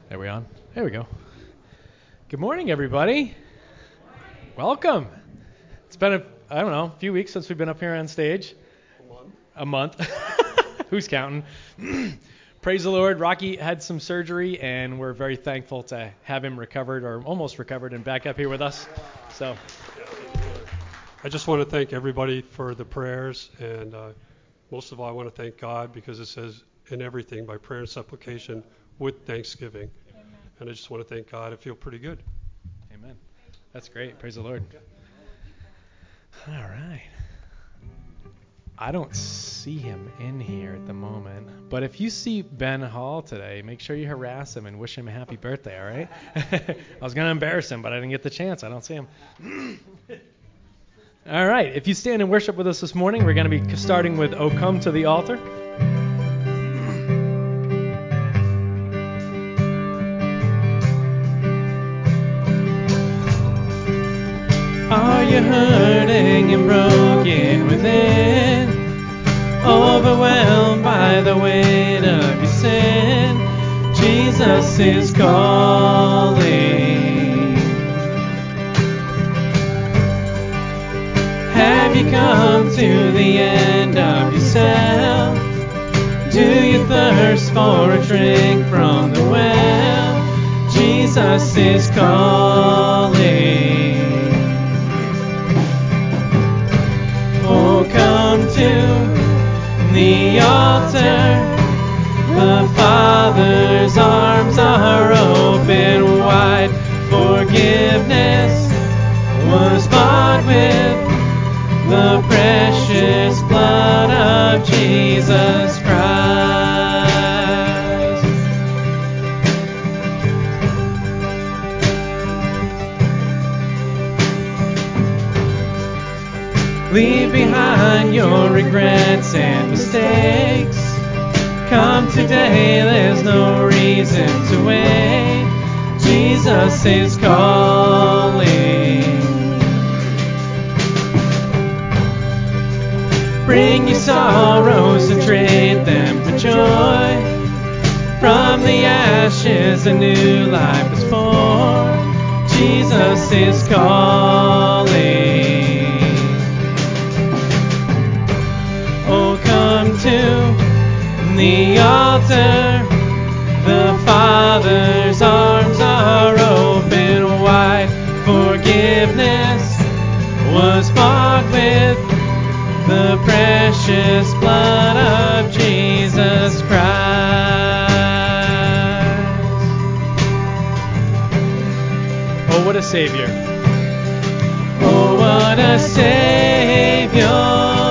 There we on? There we go. Good morning, everybody. Welcome. It's been a few weeks since we've been up here on stage. A month. Who's counting? Praise the Lord. Rocky had some surgery, and we're very thankful to have him recovered, or almost recovered, and back up here with us. So, I just want to thank everybody for the prayers, and most of all, I want to thank God because it says in everything by prayer and supplication with thanksgiving. Amen. And I just want to thank God. I feel pretty good. Amen. That's great. Praise the Lord. All right. I don't see him in here at the moment, but if you see Ben Hall today, make sure you harass him and wish him a happy birthday, all right? I was going to embarrass him, but I didn't get the chance. I don't see him. All right. If you stand and worship with us this morning, we're going to be starting with "O Come to the Altar." Are you hurting and broken within, overwhelmed by the weight of your sin? Jesus is calling. Have you come to the end of yourself? Do you thirst for a drink from the well? Jesus is calling. Oh, come to the altar. The Father's arms are open wide. Forgiveness was bought with the precious blood of Jesus Christ. Leave behind your regrets and mistakes. Come today, there's no reason to wait. Jesus is calling. Bring your sorrows and trade them for joy. From the ashes a new life is born. Jesus is calling. Oh, come to the altar. The Father's arms are open wide. Forgiveness was bought with the precious blood of Jesus Christ. Oh, what a Savior. Oh, what a Savior.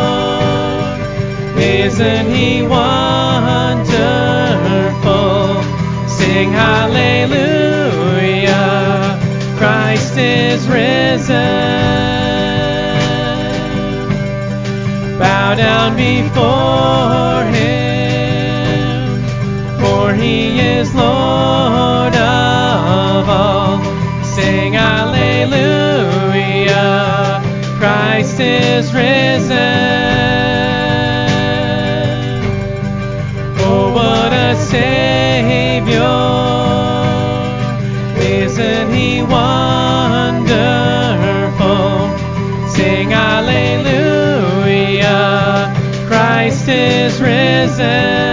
Isn't He wonderful? Sing hallelujah. Christ is risen. Bow down before Him, for He is Lord of all. Sing hallelujah. Christ is risen. Savior, isn't He wonderful? Sing hallelujah, Christ is risen.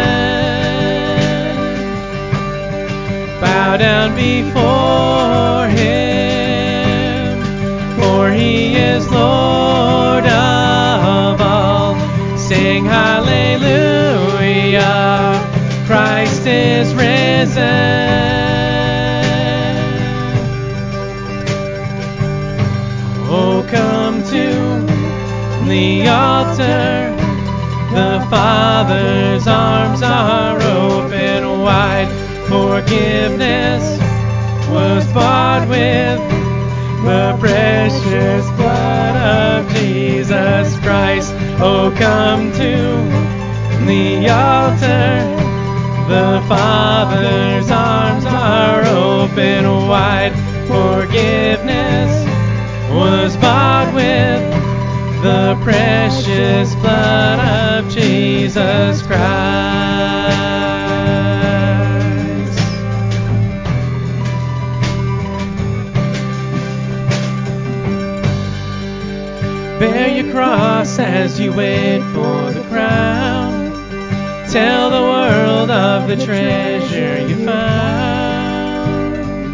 Bow down before Him, for He is Lord of all. Sing hallelujah, Christ is risen. Oh, come to the altar. The Father's arms are open wide. Forgiveness was bought with the precious blood of Jesus Christ. Oh, come to the altar. The Father's arms are open wide. Forgiveness was bought with the precious blood of Jesus Christ. cross as you wait for the crown. Tell the world of the treasure you found.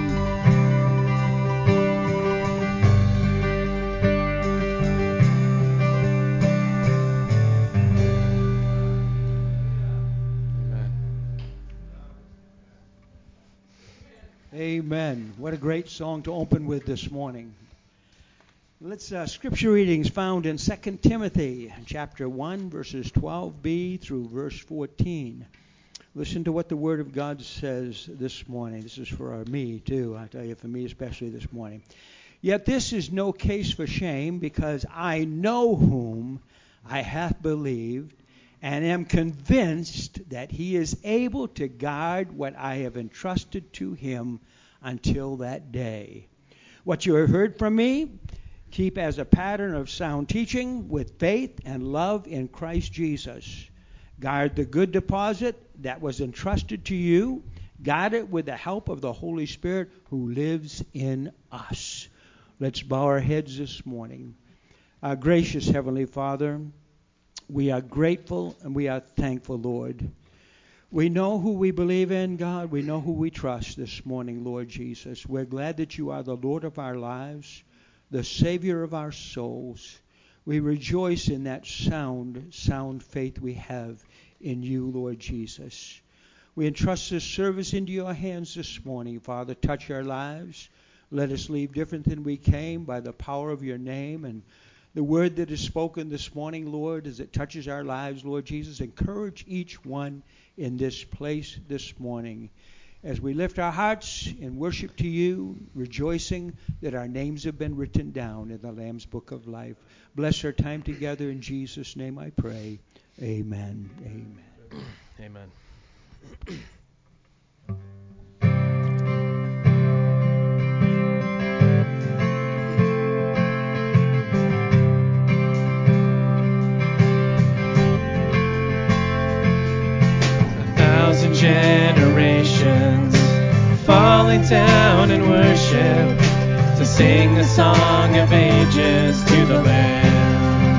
Amen. What a great song to open with this morning. Let's scripture readings found in 2 Timothy chapter 1 verses 12b through verse 14. Listen to what the Word of God says this morning. This is for me too. I tell you, for me especially this morning. Yet this is no case for shame, because I know whom I have believed, and am convinced that he is able to guard what I have entrusted to him until that day. What you have heard from me, keep as a pattern of sound teaching with faith and love in Christ Jesus. Guard the good deposit that was entrusted to you. Guard it with the help of the Holy Spirit who lives in us. Let's bow our heads this morning. Our gracious Heavenly Father, we are grateful and we are thankful, Lord. We know who we believe in, God. We know who we trust this morning, Lord Jesus. We're glad that you are the Lord of our lives, the Savior of our souls. We rejoice in that sound faith we have in you, Lord Jesus. We entrust this service into your hands this morning, Father. Touch our lives. Let us leave different than we came by the power of your name. And the word that is spoken this morning, Lord, as it touches our lives, Lord Jesus, encourage each one in this place this morning. As we lift our hearts in worship to you, rejoicing that our names have been written down in the Lamb's Book of Life. Bless our time together. In Jesus' name I pray. Amen. Amen. Amen. Generations falling down in worship to sing the song of ages to the Lamb.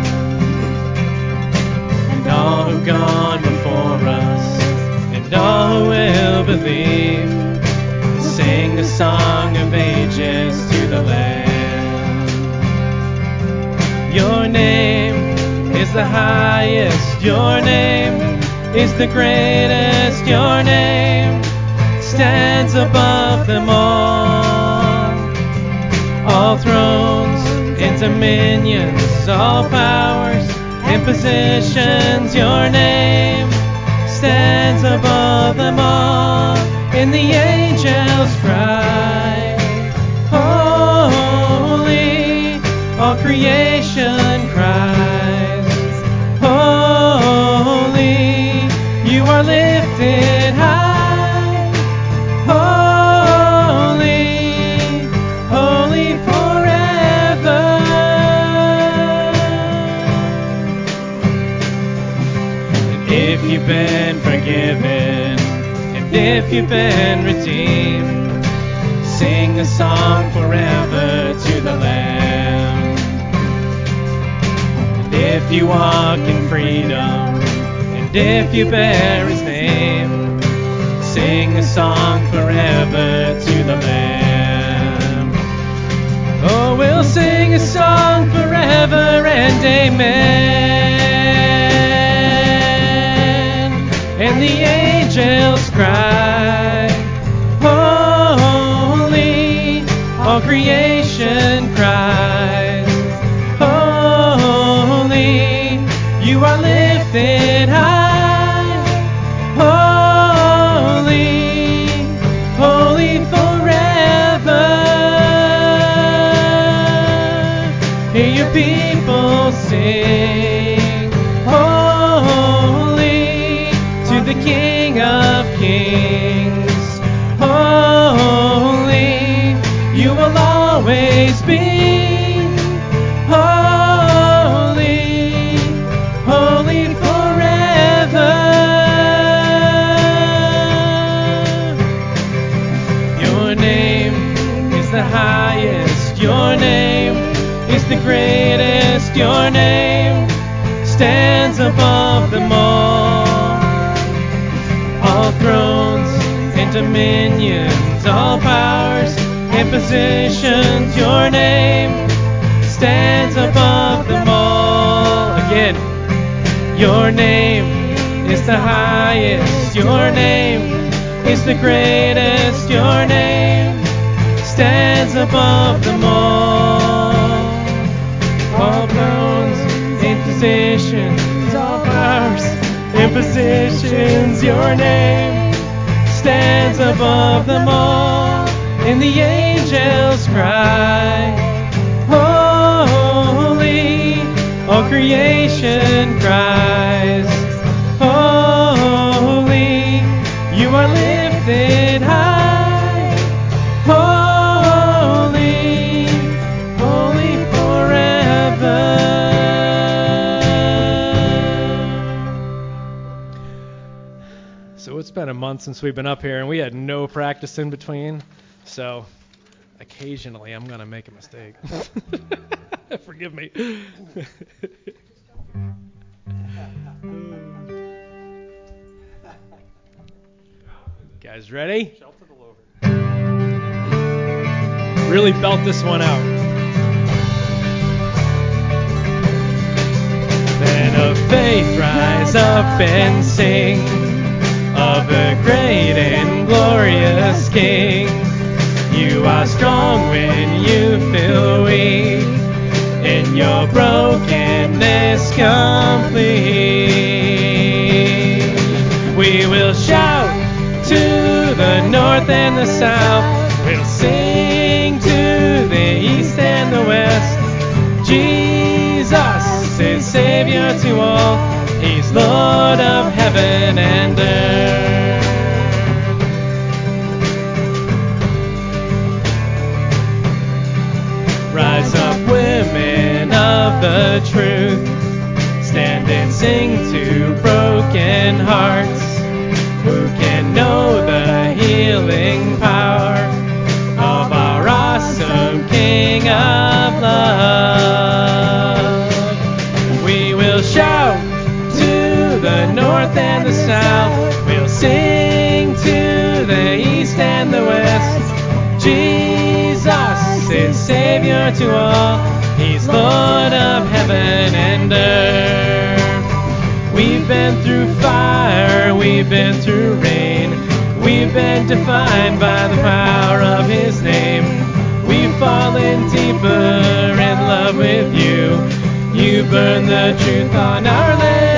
And all who've gone before us and all who will believe, sing the song of ages to the Lamb. Your name is the highest, your name is the greatest, your name stands above them all. All thrones and dominions, all powers and positions, your name stands above them all. And the angels cry, holy, all creation cries, holy. You are lifted high, holy, holy forever. And if you've been forgiven, and if you've been redeemed, sing the song forever to the Lamb. And if you walk in freedom, if you bear his name, sing the song forever to the Lamb. Oh, we'll sing a song forever and amen. And the angels cry, holy, all creation cries, holy, you are lifted high. People sing, holy, to the King of Kings. Holy, you will always be. Holy, holy forever. Your name is the highest, your name is the greatest, your name stands above them all thrones and dominions, all powers and positions, your name stands above them all. Again, your name is the highest, your name is the greatest, your name stands above them all thrones and positions, all powers and positions, your name stands above them all. And the angels cry, holy, all creation cries, holy, you are lifted high, holy, holy forever. So it's been a month since we've been up here, and we had no practice in between, so occasionally I'm going to make a mistake. Forgive me. Guys ready? Shout to the Lord. Really belt this one out. Men of faith, rise up and sing of the great and glorious King. You are strong when you feel weak, in your brokenness complete. We will shout to the north and the south, we'll sing to the east and the west. Jesus is Savior to all, He's Lord of heaven and earth. Rise up, women of the truth, stand and sing to broken hearts, who can know the healing power of our awesome King of love. We will shout to the north and the south, we'll sing to the east and the west. Jesus is Savior to all, He's Lord of heaven and earth. We've been through fire, we've been through rain, we've been defined by the power of His name. We've fallen deeper in love with you, you burn the truth on our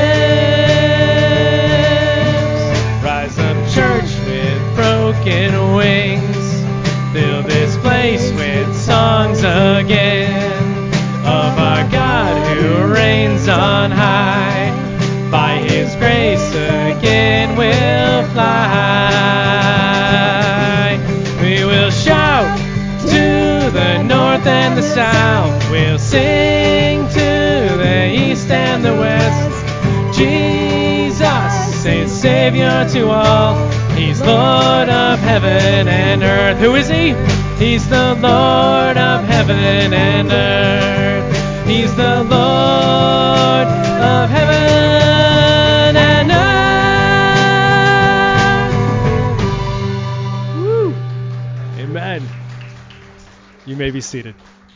lips. Rise up, church, with broken wings, fill this place with songs again of our God who reigns on high. By His grace again we'll fly. We will shout to the north and the south, we'll sing to the east and the west. Jesus is Savior to all, He's Lord of heaven and earth. Who is He? He's the Lord of heaven and earth. He's the Lord of heaven and earth. Woo. Amen. You may be seated.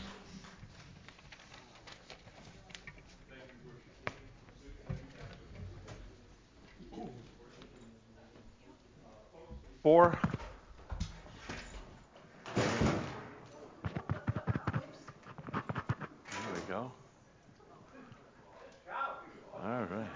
Four. There we go. All right.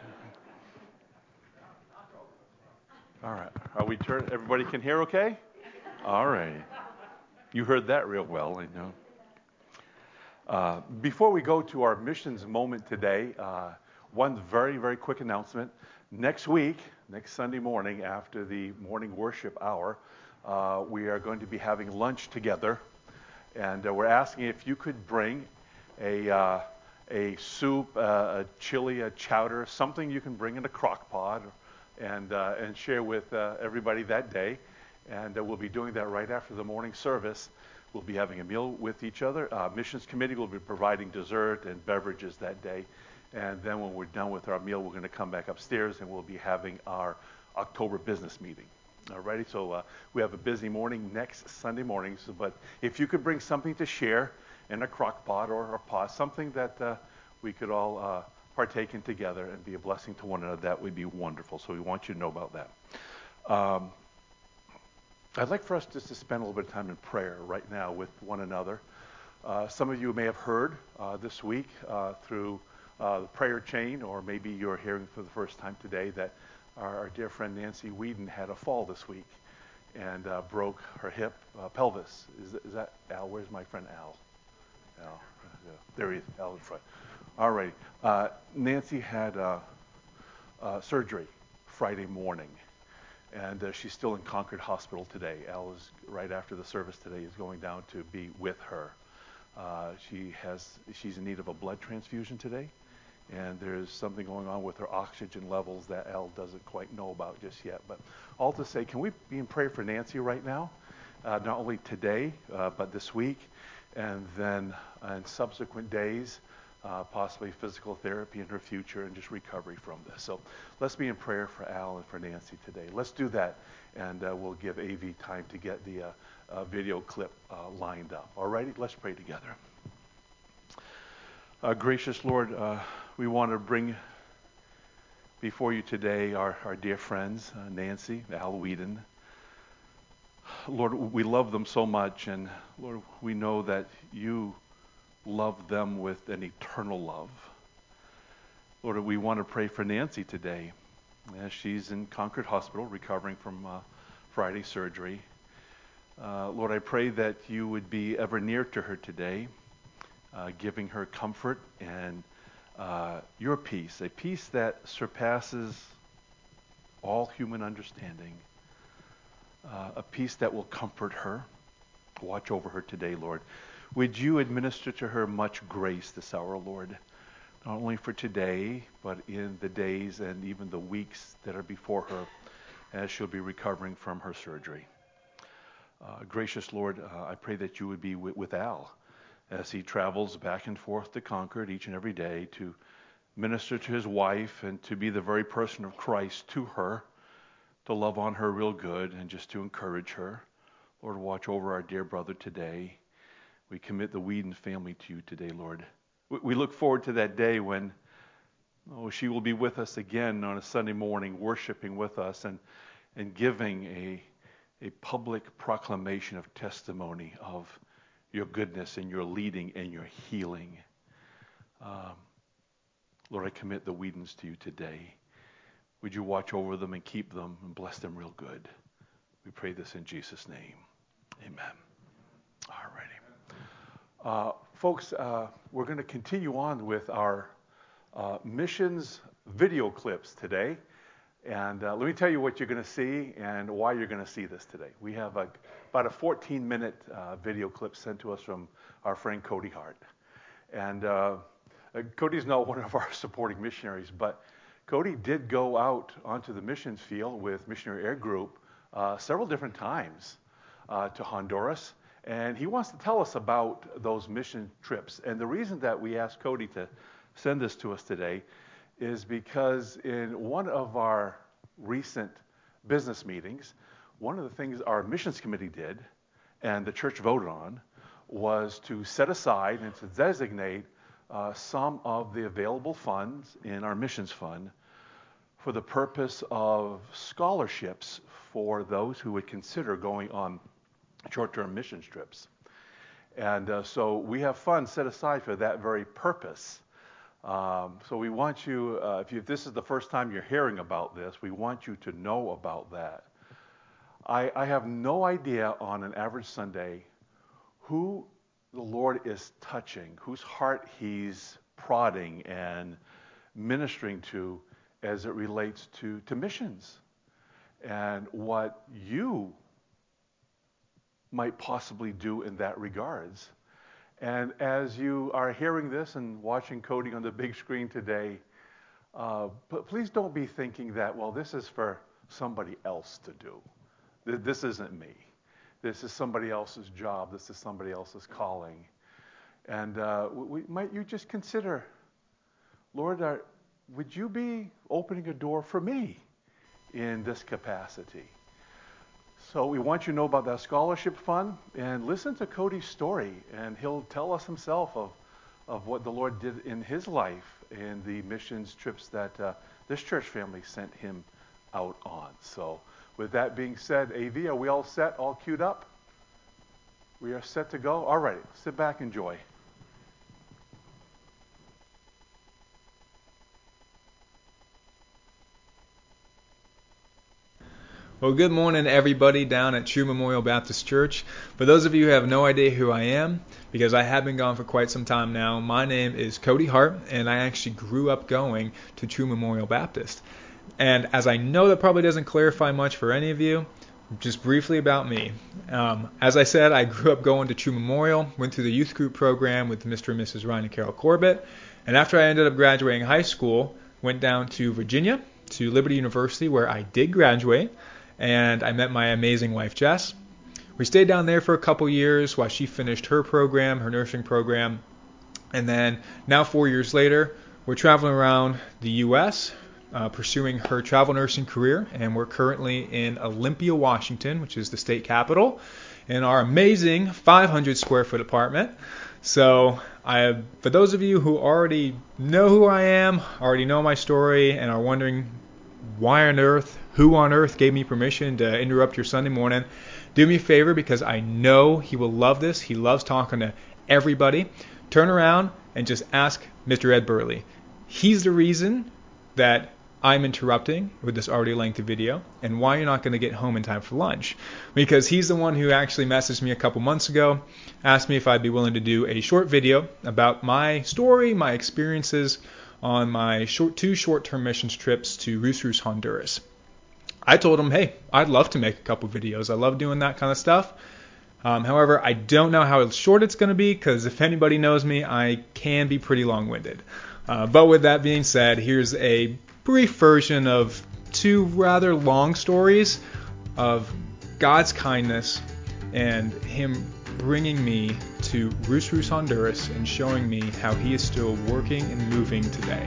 All right. Are we turned? Everybody can hear okay? All right. You heard that real well, I know. Before we go to our missions moment today, one very, very quick announcement. Next week, next Sunday morning after the morning worship hour, we are going to be having lunch together. And we're asking if you could bring a soup, a chili, a chowder, something you can bring in a crock pot and share with everybody that day. And we'll be doing that right after the morning service. We'll be having a meal with each other. Missions committee will be providing dessert and beverages that day. And then when we're done with our meal, we're going to come back upstairs and we'll be having our October business meeting. Alrighty, so we have a busy morning next Sunday morning. But if you could bring something to share in a crock pot or a pot, something that we could all partake in together and be a blessing to one another, that would be wonderful. So we want you to know about that. I'd like for us just to spend a little bit of time in prayer right now with one another. Some of you may have heard this week through the prayer chain, or maybe you're hearing for the first time today that our dear friend Nancy Whedon had a fall this week and broke her hip pelvis. Is that Al? Where's my friend Al? Al, yeah. There he is, Al in front. All right. Nancy had surgery Friday morning, and she's still in Concord Hospital today. Al is right after the service today is going down to be with her. She's in need of a blood transfusion today, and there's something going on with her oxygen levels that Al doesn't quite know about just yet. But all to say, can we be in prayer for Nancy right now? Not only today, but this week, and then in subsequent days, possibly physical therapy in her future and just recovery from this. So let's be in prayer for Al and for Nancy today. Let's do that, and we'll give AV time to get the video clip lined up. All righty, let's pray together. Gracious Lord, we want to bring before you today our dear friends, Nancy, Al Whedon. Lord, we love them so much, and Lord, we know that you love them with an eternal love. Lord, we want to pray for Nancy today as she's in Concord Hospital recovering from Friday surgery. Lord, I pray that you would be ever near to her today, giving her comfort and your peace, a peace that surpasses all human understanding, a peace that will comfort her. Watch over her today, Lord. Would you administer to her much grace this hour, Lord, not only for today, but in the days and even the weeks that are before her as she'll be recovering from her surgery. Gracious Lord, I pray that you would be with Al as he travels back and forth to Concord each and every day to minister to his wife and to be the very person of Christ to her, to love on her real good and just to encourage her. Lord, watch over our dear brother today. We commit the Whedon family to you today, Lord. We look forward to that day when she will be with us again on a Sunday morning, worshiping with us and giving a public proclamation of testimony of your goodness and your leading and your healing. Lord, I commit the Whedons to you today. Would you watch over them and keep them and bless them real good? We pray this in Jesus' name. Amen. All righty. Folks, we're going to continue on with our missions video clips today. And let me tell you what you're going to see and why you're going to see this today. We have about a 14-minute video clip sent to us from our friend Cody Hart. And Cody's not one of our supporting missionaries, but Cody did go out onto the missions field with Missionary Air Group several different times to Honduras. And he wants to tell us about those mission trips. And the reason that we asked Cody to send this to us today is because in one of our recent business meetings, one of the things our missions committee did and the church voted on was to set aside and to designate some of the available funds in our missions fund for the purpose of scholarships for those who would consider going on short-term mission trips. And so we have funds set aside for that very purpose. So we want you, if this is the first time you're hearing about this, we want you to know about that. I have no idea on an average Sunday who the Lord is touching, whose heart he's prodding and ministering to as it relates to missions and what you might possibly do in that regards. And as you are hearing this and watching Cody on the big screen today, but please don't be thinking that, well, this is for somebody else to do. This isn't me. This is somebody else's job. This is somebody else's calling. And might you just consider Lord, would you be opening a door for me in this capacity? So we want you to know about that scholarship fund, and listen to Cody's story, and he'll tell us himself of what the Lord did in his life and the missions trips that this church family sent him out on. So with that being said, AV, are we all set, all queued up? We are set to go? All right, sit back, enjoy. Well, good morning, everybody down at True Memorial Baptist Church. For those of you who have no idea who I am, because I have been gone for quite some time now, my name is Cody Hart, and I actually grew up going to True Memorial Baptist. And as I know that probably doesn't clarify much for any of you, just briefly about me. As I said, I grew up going to True Memorial, went through the youth group program with Mr. and Mrs. Ryan and Carol Corbett, and after I ended up graduating high school, went down to Virginia, to Liberty University, where I did graduate. And I met my amazing wife, Jess. We stayed down there for a couple years while she finished her program, her nursing program. And then now 4 years later, we're traveling around the U.S., pursuing her travel nursing career. And we're currently in Olympia, Washington, which is the state capital, in our amazing 500 square foot apartment. So for those of you who already know who I am, already know my story, and are wondering who on earth gave me permission to interrupt your Sunday morning, do me a favor, because I know he will love this. He loves talking to everybody. Turn around and just ask Mr. Ed Burley. He's the reason that I'm interrupting with this already lengthy video, and why you're not going to get home in time for lunch. Because he's the one who actually messaged me a couple months ago, asked me if I'd be willing to do a short video about my story, my experiences on my two short-term missions trips to Rusrus, Honduras. I told him, hey, I'd love to make a couple videos. I love doing that kind of stuff. However, I don't know how short it's going to be, because if anybody knows me, I can be pretty long-winded. But with that being said, here's a brief version of two rather long stories of God's kindness and Him bringing me to Rusrus, Honduras, and showing me how He is still working and moving today.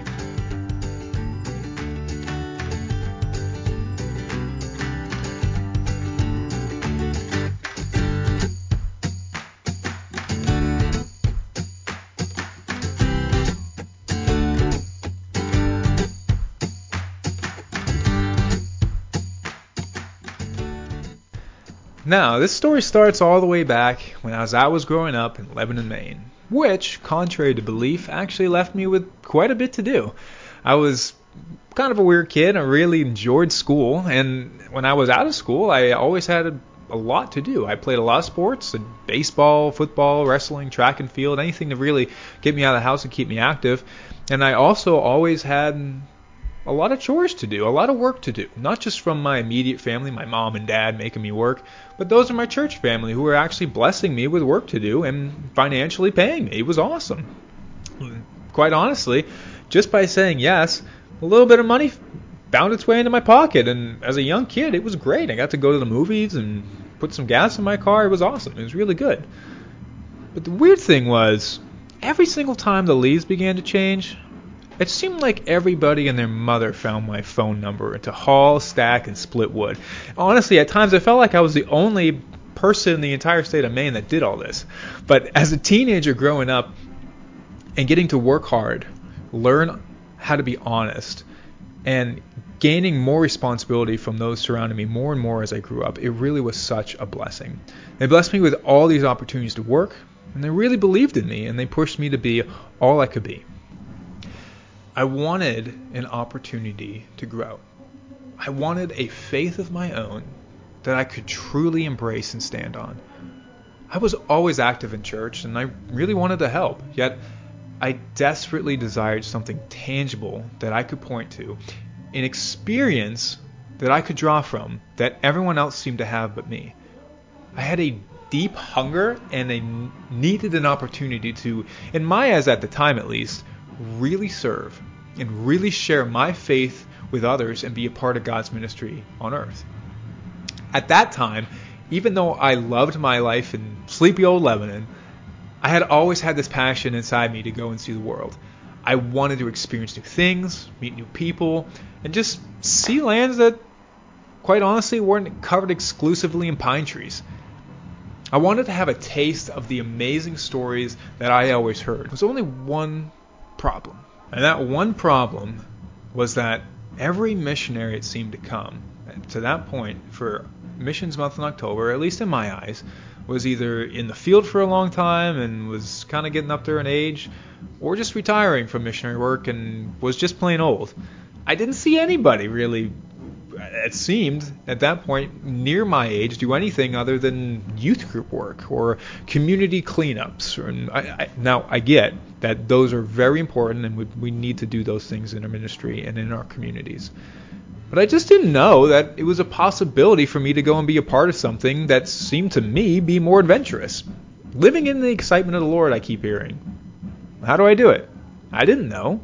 Now, this story starts all the way back when I was growing up in Lebanon, Maine, which, contrary to belief, actually left me with quite a bit to do. I was kind of a weird kid. I really enjoyed school, and when I was out of school, I always had a lot to do. I played a lot of sports, baseball, football, wrestling, track and field, anything to really get me out of the house and keep me active. And I also always had a lot of chores to do, a lot of work to do, not just from my immediate family, my mom and dad making me work, but those in my church family who were actually blessing me with work to do and financially paying me. It was awesome. Quite honestly, just by saying yes, a little bit of money found its way into my pocket, and as a young kid, it was great. I got to go to the movies and put some gas in my car. It was awesome. It was really good. But the weird thing was, every single time the leaves began to change, it seemed like everybody and their mother found my phone number to haul, stack, and split wood. Honestly, at times I felt like I was the only person in the entire state of Maine that did all this. But as a teenager growing up and getting to work hard, learn how to be honest, and gaining more responsibility from those surrounding me more and more as I grew up, it really was such a blessing. They blessed me with all these opportunities to work, and they really believed in me, and they pushed me to be all I could be. I wanted an opportunity to grow. I wanted a faith of my own that I could truly embrace and stand on. I was always active in church, and I really wanted to help, yet I desperately desired something tangible that I could point to, an experience that I could draw from that everyone else seemed to have but me. I had a deep hunger, and I needed an opportunity to, in my eyes at the time at least, really serve and really share my faith with others and be a part of God's ministry on earth. At that time, even though I loved my life in sleepy old Lebanon, I had always had this passion inside me to go and see the world. I wanted to experience new things, meet new people, and just see lands that, quite honestly, weren't covered exclusively in pine trees. I wanted to have a taste of the amazing stories that I always heard. There was only one problem. And that one problem was that every missionary it seemed to come to that point for Missions Month in October, at least in my eyes, was either in the field for a long time and was kind of getting up there in age, or just retiring from missionary work and was just plain old. I didn't see anybody really, it seemed, at that point, near my age, do anything other than youth group work or community cleanups. Now, I get that those are very important, and we need to do those things in our ministry and in our communities. But I just didn't know that it was a possibility for me to go and be a part of something that seemed to me be more adventurous. Living in the excitement of the Lord, I keep hearing. How do I do it? I didn't know.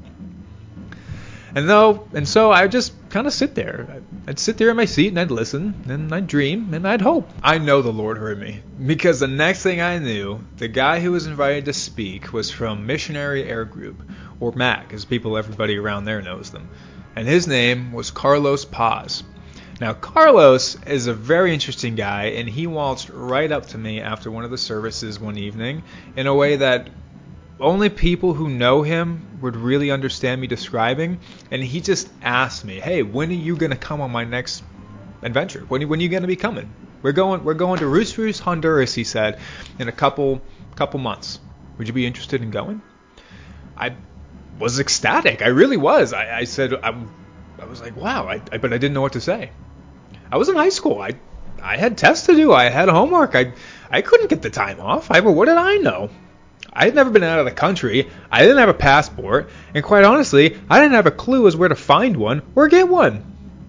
And so I would just kind of sit there. I'd sit there in my seat and I'd listen and I'd dream and I'd hope. I know the Lord heard me, because the next thing I knew, the guy who was invited to speak was from Missionary Air Group, or MAC, as everybody around there knows them. And his name was Carlos Paz. Now, Carlos is a very interesting guy, and he waltzed right up to me after one of the services one evening in a way that only people who know him would really understand me describing. And he just asked me, "Hey, when are you going to come on my next adventure? When are you going to be coming? We're going to Rusrus, Honduras," he said, in a couple months. Would you be interested in going? I was ecstatic. I really was. I said, I was like, wow, but I didn't know what to say. I was in high school. I had tests to do. I had homework. I couldn't get the time off. What did I know? I had never been out of the country. I didn't have a passport. And quite honestly, I didn't have a clue as where to find one or get one.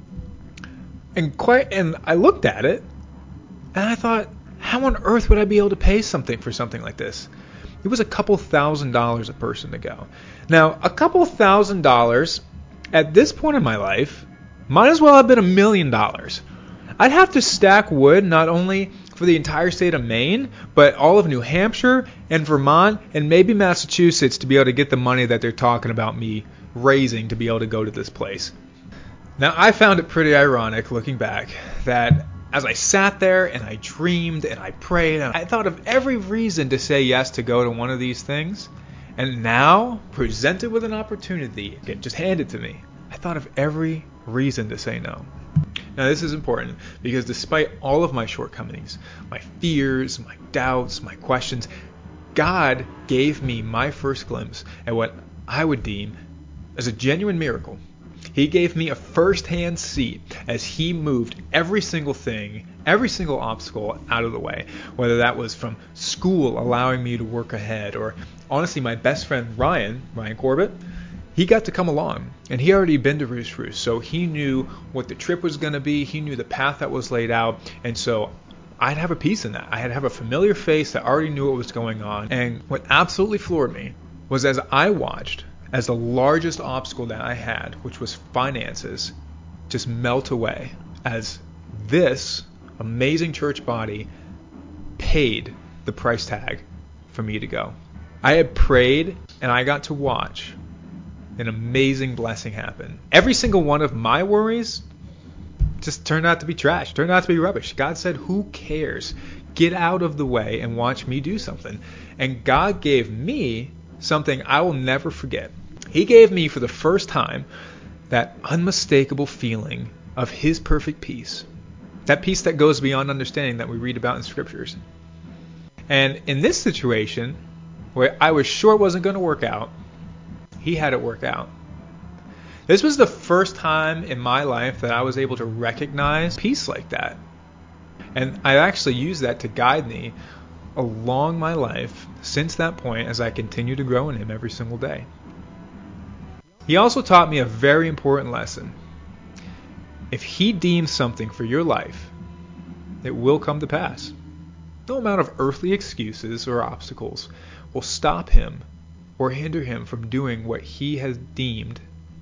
And I looked at it and I thought, how on earth would I be able to pay something for something like this? It was a couple $1,000s a person to go. Now, a couple $1,000s at this point in my life might as well have been $1 million. I'd have to stack wood not only for the entire state of Maine, but all of New Hampshire and Vermont and maybe Massachusetts to be able to get the money that they're talking about me raising to be able to go to this place. Now, I found it pretty ironic looking back that as I sat there and I dreamed and I prayed and I thought of every reason to say yes to go to one of these things, and now, presented with an opportunity, just handed to me, I thought of every reason to say no. Now, this is important because despite all of my shortcomings, my fears, my doubts, my questions, God gave me my first glimpse at what I would deem as a genuine miracle. He gave me a first-hand seat as he moved every single thing, every single obstacle out of the way, whether that was from school allowing me to work ahead, or honestly my best friend Ryan Corbett, he got to come along, and he already been to Rusrus, so he knew what the trip was going to be, he knew the path that was laid out, and so I'd have a piece in that. I'd have a familiar face that already knew what was going on, and what absolutely floored me was as I watched as the largest obstacle that I had, which was finances, just melt away as this amazing church body paid the price tag for me to go. I had prayed and I got to watch an amazing blessing happen. Every single one of my worries just turned out to be trash, turned out to be rubbish. God said, who cares? Get out of the way and watch me do something. And God gave me something I will never forget. He gave me for the first time that unmistakable feeling of his perfect peace. That peace that goes beyond understanding that we read about in scriptures. And in this situation, where I was sure it wasn't going to work out, he had it work out. This was the first time in my life that I was able to recognize peace like that. And I actually used that to guide me along my life since that point as I continue to grow in him every single day. He also taught me a very important lesson. If he deems something for your life, it will come to pass. No amount of earthly excuses or obstacles will stop him or hinder him from doing what he has deemed.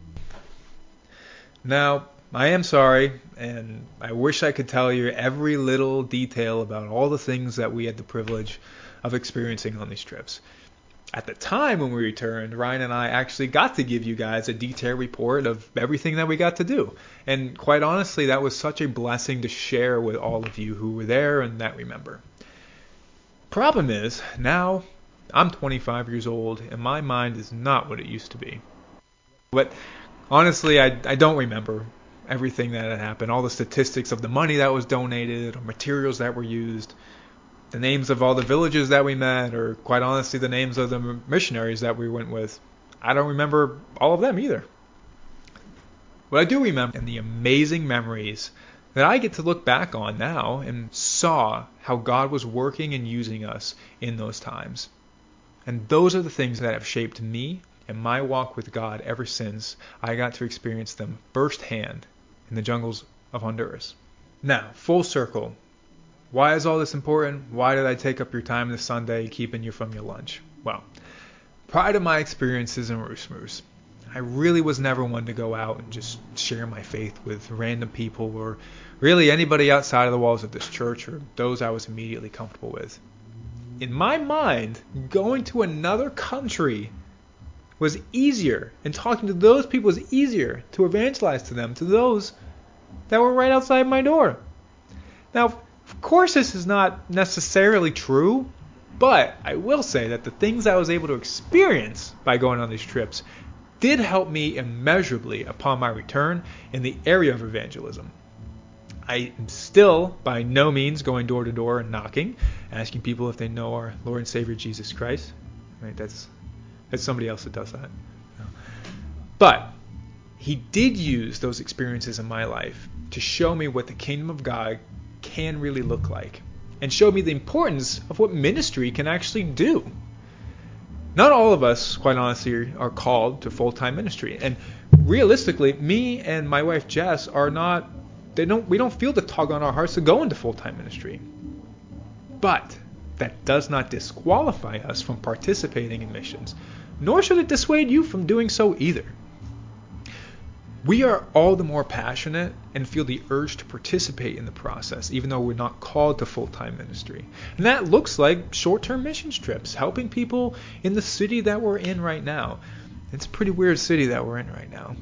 Now, I am sorry, and I wish I could tell you every little detail about all the things that we had the privilege of experiencing on these trips. At the time when we returned, Ryan and I actually got to give you guys a detailed report of everything that we got to do. And quite honestly, that was such a blessing to share with all of you who were there and that remember. Problem is, now I'm 25 years old and my mind is not what it used to be. But honestly, I don't remember everything that had happened, all the statistics of the money that was donated or materials that were used, the names of all the villages that we met, or quite honestly, the names of the missionaries that we went with. I don't remember all of them either. What I do remember and the amazing memories that I get to look back on now and saw how God was working and using us in those times. And those are the things that have shaped me and my walk with God ever since I got to experience them firsthand in the jungles of Honduras. Now, full circle. Why is all this important? Why did I take up your time this Sunday keeping you from your lunch? Well, prior to my experiences in Roos Moose, I really was never one to go out and just share my faith with random people or really anybody outside of the walls of this church or those I was immediately comfortable with. In my mind, going to another country was easier, and talking to those people was easier to evangelize to them, to those that were right outside my door. Now, of course, this is not necessarily true, but I will say that the things I was able to experience by going on these trips did help me immeasurably upon my return in the area of evangelism. I am still by no means going door to door and knocking, asking people if they know our Lord and Savior Jesus Christ. Right? That's somebody else that does that. But he did use those experiences in my life to show me what the kingdom of God can really look like, and show me the importance of what ministry can actually do. Not all of us, quite honestly, are called to full-time ministry, and realistically, me and my wife Jess are not. We don't feel the tug on our hearts to go into full-time ministry. But that does not disqualify us from participating in missions, nor should it dissuade you from doing so either. We are all the more passionate and feel the urge to participate in the process, even though we're not called to full-time ministry. And that looks like short-term missions trips, helping people in the city that we're in right now. It's a pretty weird city that we're in right now.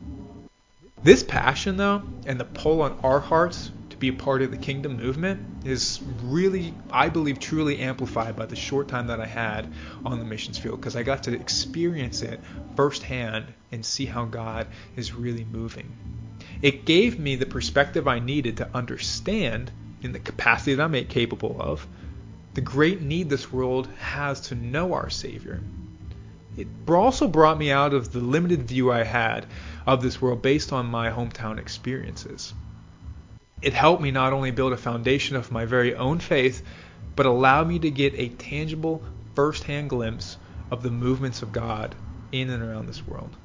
This passion, though, and the pull on our hearts to be a part of the kingdom movement is really, I believe, truly amplified by the short time that I had on the missions field, because I got to experience it firsthand and see how God is really moving. It gave me the perspective I needed to understand, in the capacity that I'm capable of, the great need this world has to know our Savior. It also brought me out of the limited view I had of this world based on my hometown experiences. It helped me not only build a foundation of my very own faith, but allowed me to get a tangible, first-hand glimpse of the movements of God in and around this world.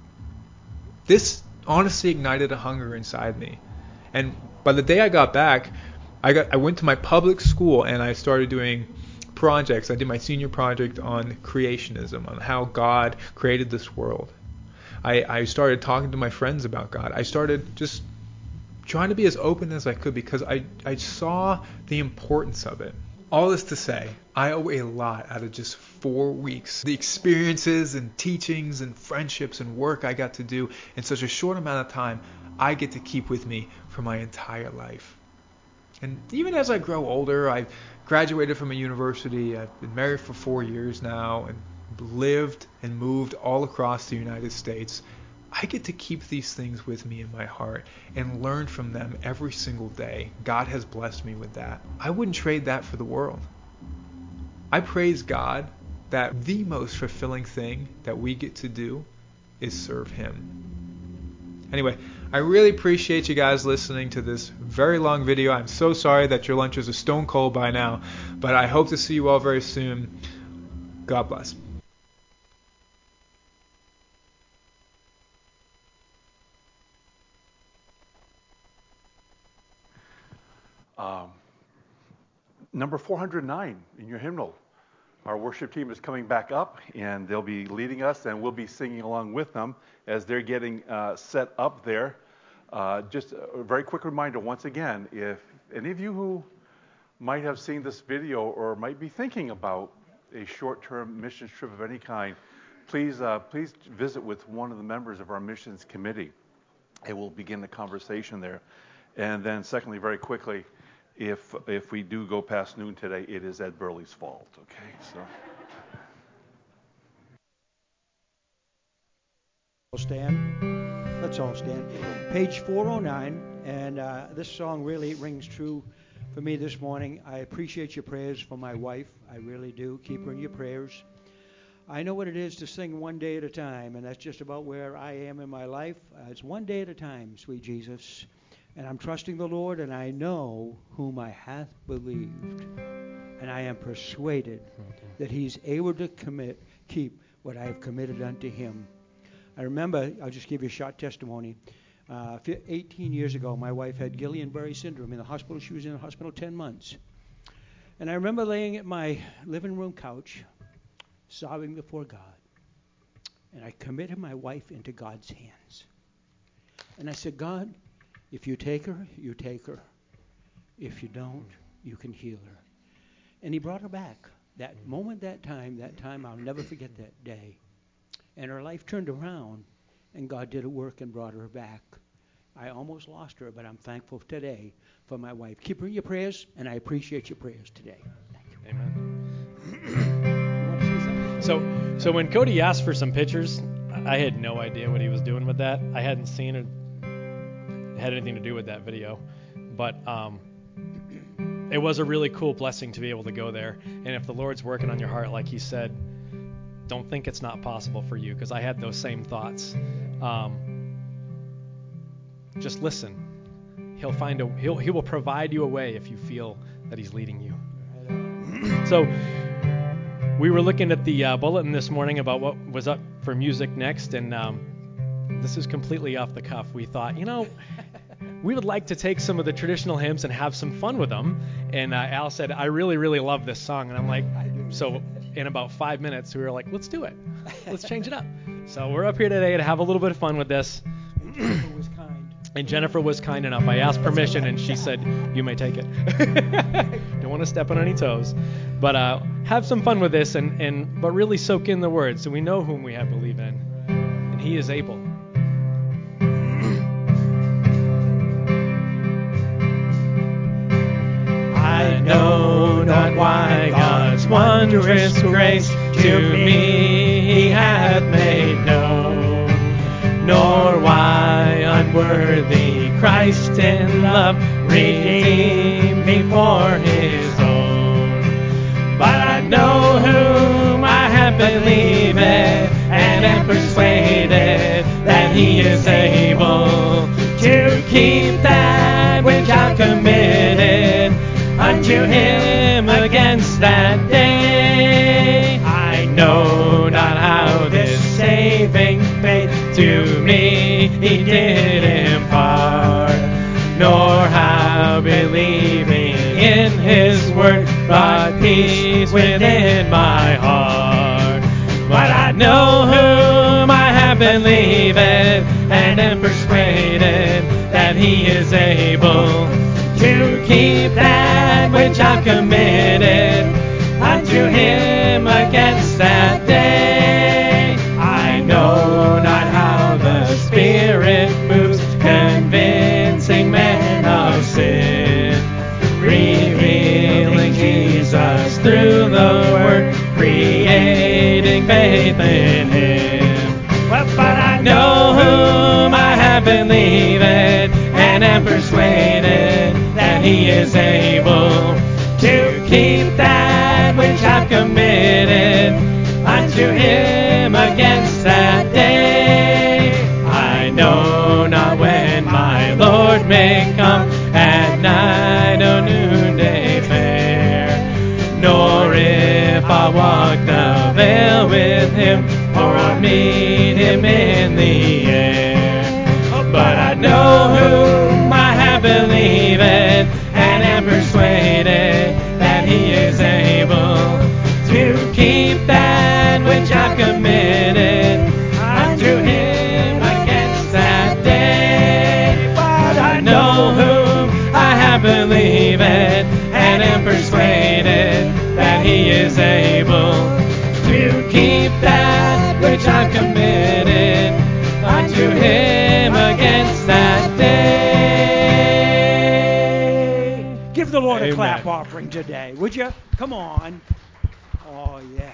This honestly ignited a hunger inside me. And by the day I got back, I went to my public school and I started doing projects. I did my senior project on creationism, on how God created this world. I started talking to my friends about God. I started just trying to be as open as I could because I saw the importance of it. All this to say, I owe a lot out of just 4 weeks. The experiences and teachings and friendships and work I got to do in such a short amount of time, I get to keep with me for my entire life. And even as I grow older, I've graduated from a university, I've been married for 4 years now, and lived and moved all across the United States. I get to keep these things with me in my heart and learn from them every single day. God has blessed me with that. I wouldn't trade that for the world. I praise God that the most fulfilling thing that we get to do is serve Him. Anyway, I really appreciate you guys listening to this very long video. I'm so sorry that your lunches are stone cold by now, but I hope to see you all very soon. God bless. Number 409 in your hymnal. Our worship team is coming back up, and they'll be leading us, and we'll be singing along with them as they're getting set up there. Just a very quick reminder, once again, if any of you who might have seen this video or might be thinking about a short-term missions trip of any kind, please visit with one of the members of our missions committee. It will begin the conversation there. And then secondly, very quickly, if we do go past noon today, it is Ed Burley's fault, okay? So. Stand. Let's all stand. Page 409, and this song really rings true for me this morning. I appreciate your prayers for my wife. I really do. Keep her in your prayers. I know what it is to sing one day at a time, and that's just about where I am in my life. It's one day at a time, sweet Jesus. And I'm trusting the Lord, and I know whom I hath believed. And I am persuaded that he's able to keep what I have committed unto him. I remember, I'll just give you a short testimony. 18 years ago, my wife had Guillain-Barré syndrome in the hospital. She was in the hospital 10 months. And I remember laying at my living room couch, sobbing before God. And I committed my wife into God's hands. And I said, God, if you take her, you take her. If you don't, you can heal her. And he brought her back. That moment, that time, I'll never forget that day. And her life turned around, and God did a work and brought her back. I almost lost her, but I'm thankful today for my wife. Keep her in your prayers, and I appreciate your prayers today. Thank you. Amen. So when Cody asked for some pictures, I had no idea what he was doing with that. I hadn't seen it had anything to do with that video, but it was a really cool blessing to be able to go there. And if the Lord's working on your heart, like he said, don't think it's not possible for you, because I had those same thoughts. Just listen. He will provide you a way if you feel that he's leading you. So we were looking at the bulletin this morning about what was up for music next, and this is completely off the cuff. We thought, we would like to take some of the traditional hymns and have some fun with them. And Al said, I really, really love this song. And I'm like, so in about 5 minutes, we were like, let's do it. Let's change it up. So we're up here today to have a little bit of fun with this. And Jennifer was kind enough. I asked permission, and she said, you may take it. Don't want to step on any toes. But have some fun with this, but really soak in the words so we know whom we have believed in. And he is able. I know not why God's wondrous grace to me he hath made known, nor why unworthy Christ in love redeemed me for his own. But I know whom I have believed and am persuaded that he is able to keep that which I've committed unto him against that day. I know not how this saving faith to me he did impart, nor how believing in his word brought peace within my heart. But I know whom I have believed and am persuaded that he is able to keep that which I've committed unto him against that day. I know not how the Spirit moves, convincing men of sin, revealing Jesus through the Word, creating faith in him. Well, but I know whom I have believed and am persuaded that he is able to keep that which I've committed unto him against that day. I know not when my Lord may come at night or noonday fair, nor if I'll walk the vale with him or I'll meet him in the air. But I know whom I have believed and am persuaded that he is able to keep that which I've committed unto him against that day. But I know whom I have believed and am persuaded that he is able offering today. Would you? Come on. Oh, yes.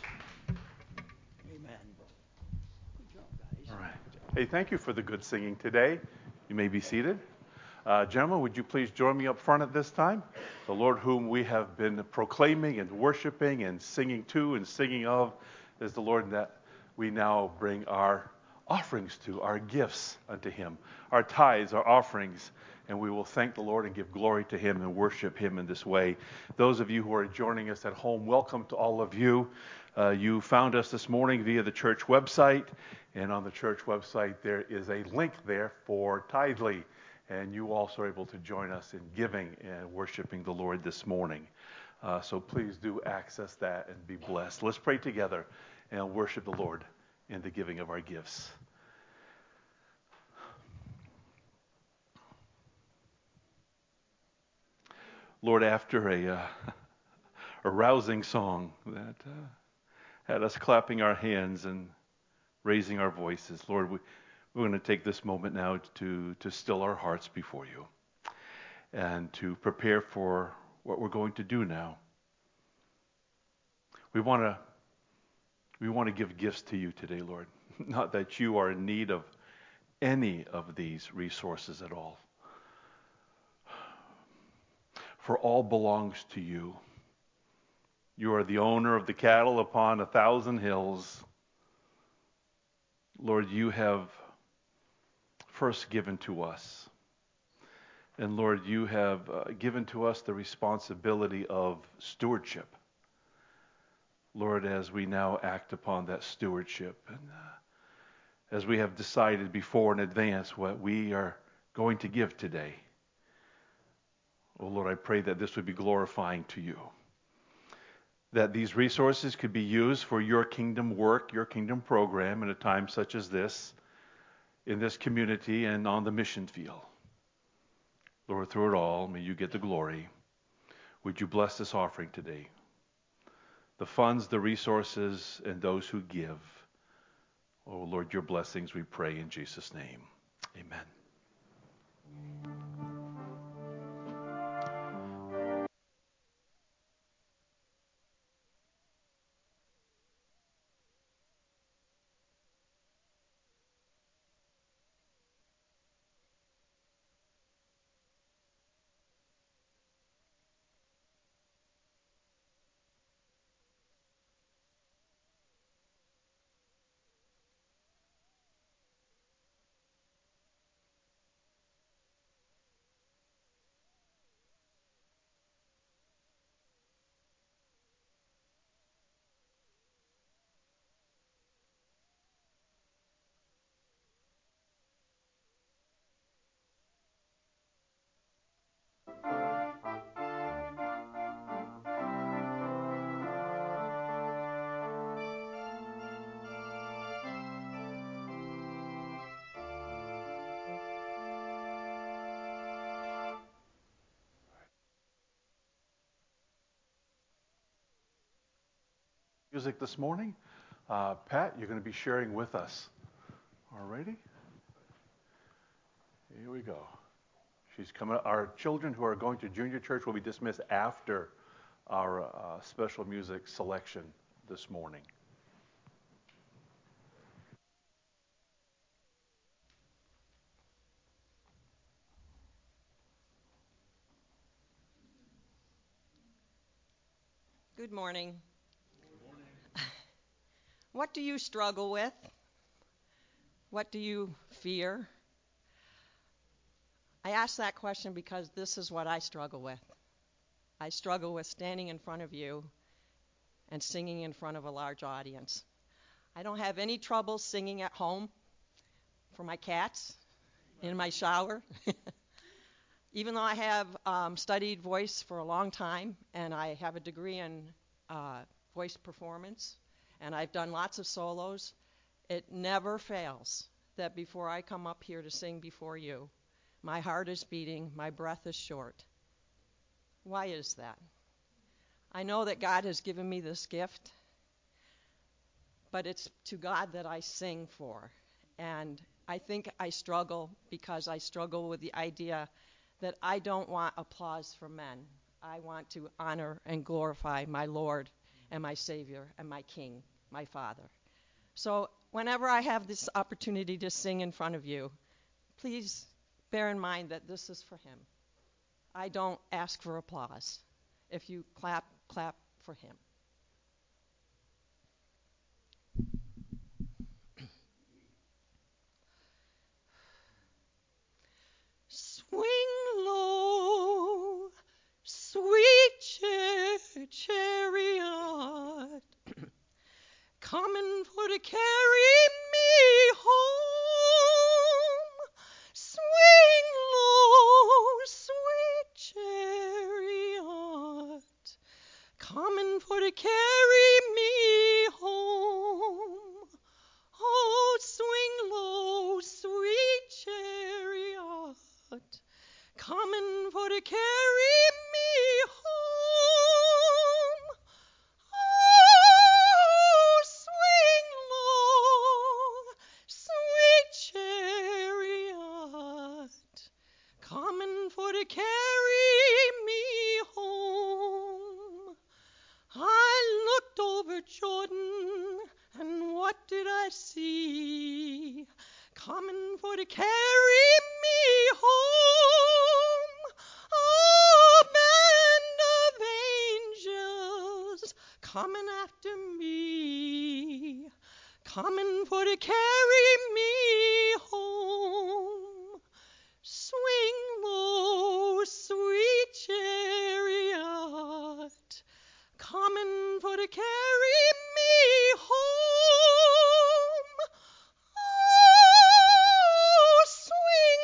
Amen. Good job, guys. All right. Hey, thank you for the good singing today. You may be seated. Gentlemen, would you please join me up front at this time? The Lord whom we have been proclaiming and worshiping and singing to and singing of is the Lord that we now bring our offerings to, our gifts unto Him, our tithes, our offerings, and we will thank the Lord and give glory to Him and worship Him in this way. Those of you who are joining us at home, welcome to all of you. You found us this morning via the church website, and on the church website there is a link there for Tithely. And you also are able to join us in giving and worshiping the Lord this morning. So please do access that and be blessed. Let's pray together and worship the Lord in the giving of our gifts. Lord, after a rousing song that had us clapping our hands and raising our voices, Lord, we're going to take this moment now to still our hearts before you and to prepare for what we're going to do now. We want to give gifts to you today, Lord. Not that you are in need of any of these resources at all. For all belongs to you. You are the owner of the cattle upon 1,000 hills. Lord, you have first given to us. And Lord, you have given to us the responsibility of stewardship. Lord, as we now act upon that stewardship, and as we have decided before in advance what we are going to give today, oh Lord, I pray that this would be glorifying to you. That these resources could be used for your kingdom work, your kingdom program in a time such as this, in this community and on the mission field. Lord, through it all, may you get the glory. Would you bless this offering today? The funds, the resources, and those who give. Oh, Lord, your blessings we pray in Jesus' name. Amen. Music this morning. Pat, you're going to be sharing with us. All righty. Here we go. She's coming. Our children who are going to junior church will be dismissed after our special music selection this morning. Good morning. What do you struggle with? What do you fear? I ask that question because this is what I struggle with. I struggle with standing in front of you and singing in front of a large audience. I don't have any trouble singing at home for my cats in my shower. Even though I have studied voice for a long time and I have a degree in voice performance and I've done lots of solos, it never fails that before I come up here to sing before you, my heart is beating, my breath is short. Why is that? I know that God has given me this gift, but it's to God that I sing for. And I think I struggle because I struggle with the idea that I don't want applause from men. I want to honor and glorify my Lord and my Savior and my King, my Father. So whenever I have this opportunity to sing in front of you, please bear in mind that this is for him. I don't ask for applause. If you clap, clap for him. Swing low, sweet chariot, coming for to carry me home. Swing low, sweet chariot, coming for to carry me home. Oh, swing low, sweet chariot, coming for to carry me home. Oh, swing low, sweet chariot, coming for to carry me home. I looked over Jordan, and what did I see? Coming for to carry me home. A band of angels coming after me, coming for to carry me home. Swing low, sweet chariot, coming for to carry me home. Oh, swing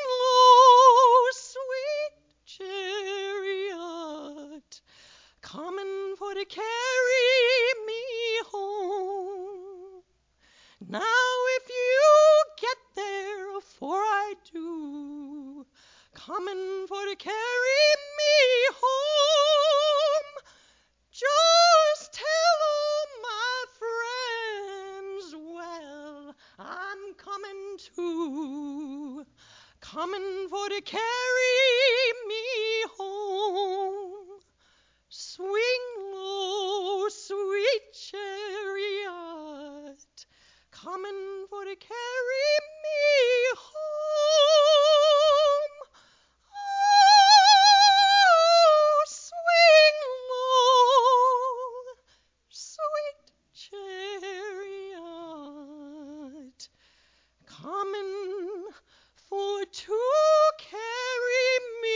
low, sweet chariot, coming for to carry me home. Now if you get there afore I do, coming for to carry me home, just tell all my friends, well, I'm coming too, coming for to carry me home. Swing low, sweet chariot, coming for to carry me home. Oh, swing low, sweet chariot, coming for to carry me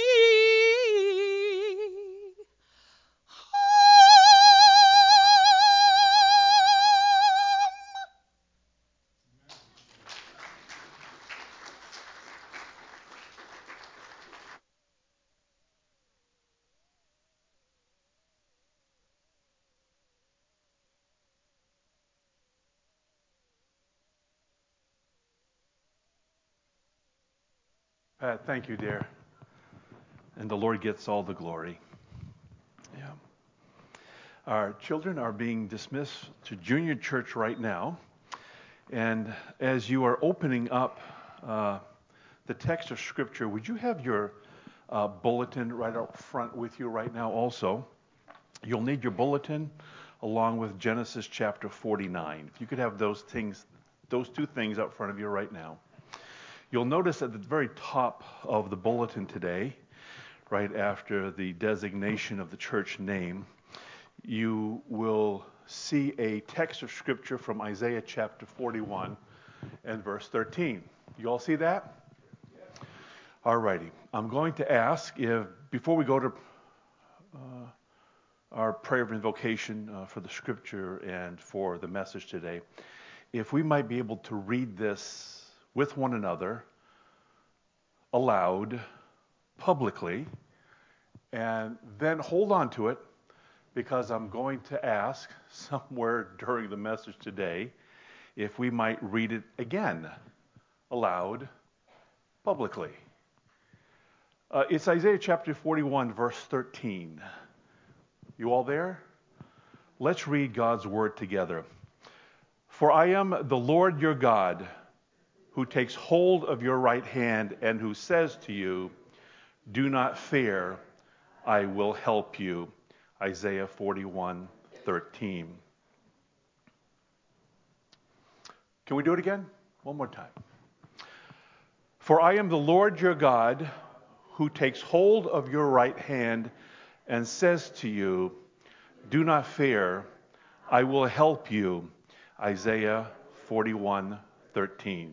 Pat, thank you, dear. And the Lord gets all the glory. Yeah. Our children are being dismissed to junior church right now. And as you are opening up the text of Scripture, would you have your bulletin right up front with you right now also? You'll need your bulletin along with Genesis chapter 49. If you could have those two things up front of you right now. You'll notice at the very top of the bulletin today, right after the designation of the church name, you will see a text of Scripture from Isaiah chapter 41 and verse 13. You all see that? All righty. I'm going to ask if, before we go to our prayer of invocation for the Scripture and for the message today, if we might be able to read this with one another, aloud, publicly, and then hold on to it, because I'm going to ask somewhere during the message today if we might read it again, aloud, publicly. It's Isaiah chapter 41, verse 13. You all there? Let's read God's word together. For I am the Lord your God, who takes hold of your right hand and who says to you, do not fear, I will help you. Isaiah 41:13. Can we do it again? One more time. For I am the Lord your God, who takes hold of your right hand and says to you, do not fear, I will help you. Isaiah 41:13.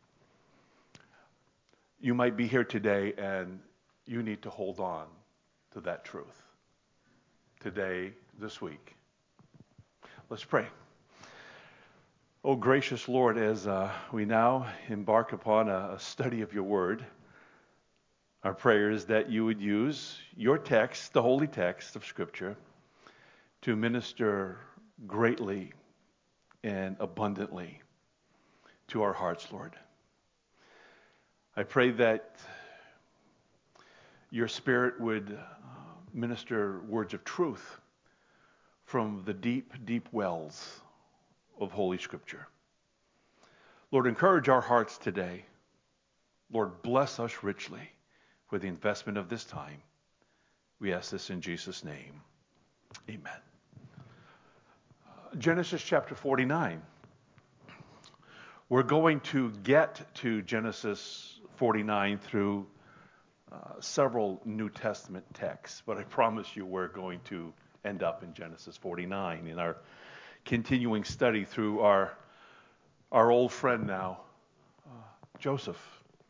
You might be here today and you need to hold on to that truth. Today, this week. Let's pray. Oh, gracious Lord, as we now embark upon a study of your word, our prayer is that you would use your text, the holy text of Scripture, to minister greatly and abundantly to our hearts, Lord. I pray that your Spirit would minister words of truth from the deep, deep wells of Holy Scripture. Lord, encourage our hearts today. Lord, bless us richly for the investment of this time. We ask this in Jesus' name. Amen. Genesis chapter 49. We're going to get to Genesis 49 through several New Testament texts, but I promise you we're going to end up in Genesis 49 in our continuing study through our old friend now, Joseph.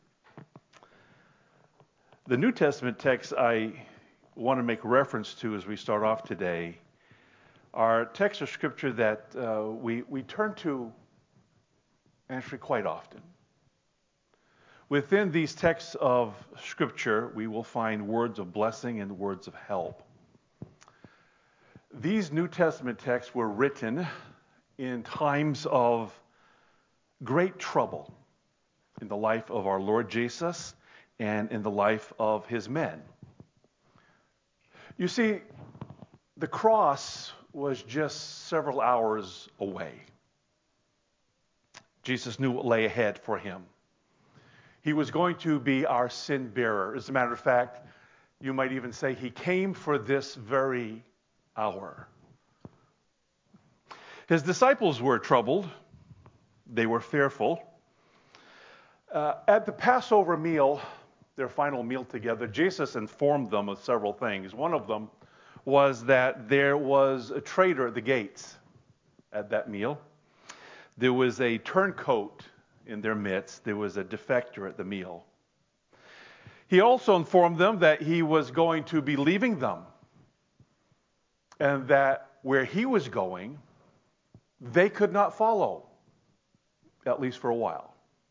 The New Testament texts I want to make reference to as we start off today are texts of Scripture that we turn to actually quite often. Within these texts of Scripture, we will find words of blessing and words of help. These New Testament texts were written in times of great trouble in the life of our Lord Jesus and in the life of his men. You see, the cross was just several hours away. Jesus knew what lay ahead for him. He was going to be our sin bearer. As a matter of fact, you might even say he came for this very hour. His disciples were troubled. They were fearful. At the Passover meal, their final meal together, Jesus informed them of several things. One of them was that there was a traitor at the gates at that meal. There was a turncoat in their midst. There was a defector at the meal. He also informed them that he was going to be leaving them, and that where he was going, they could not follow, at least for a while.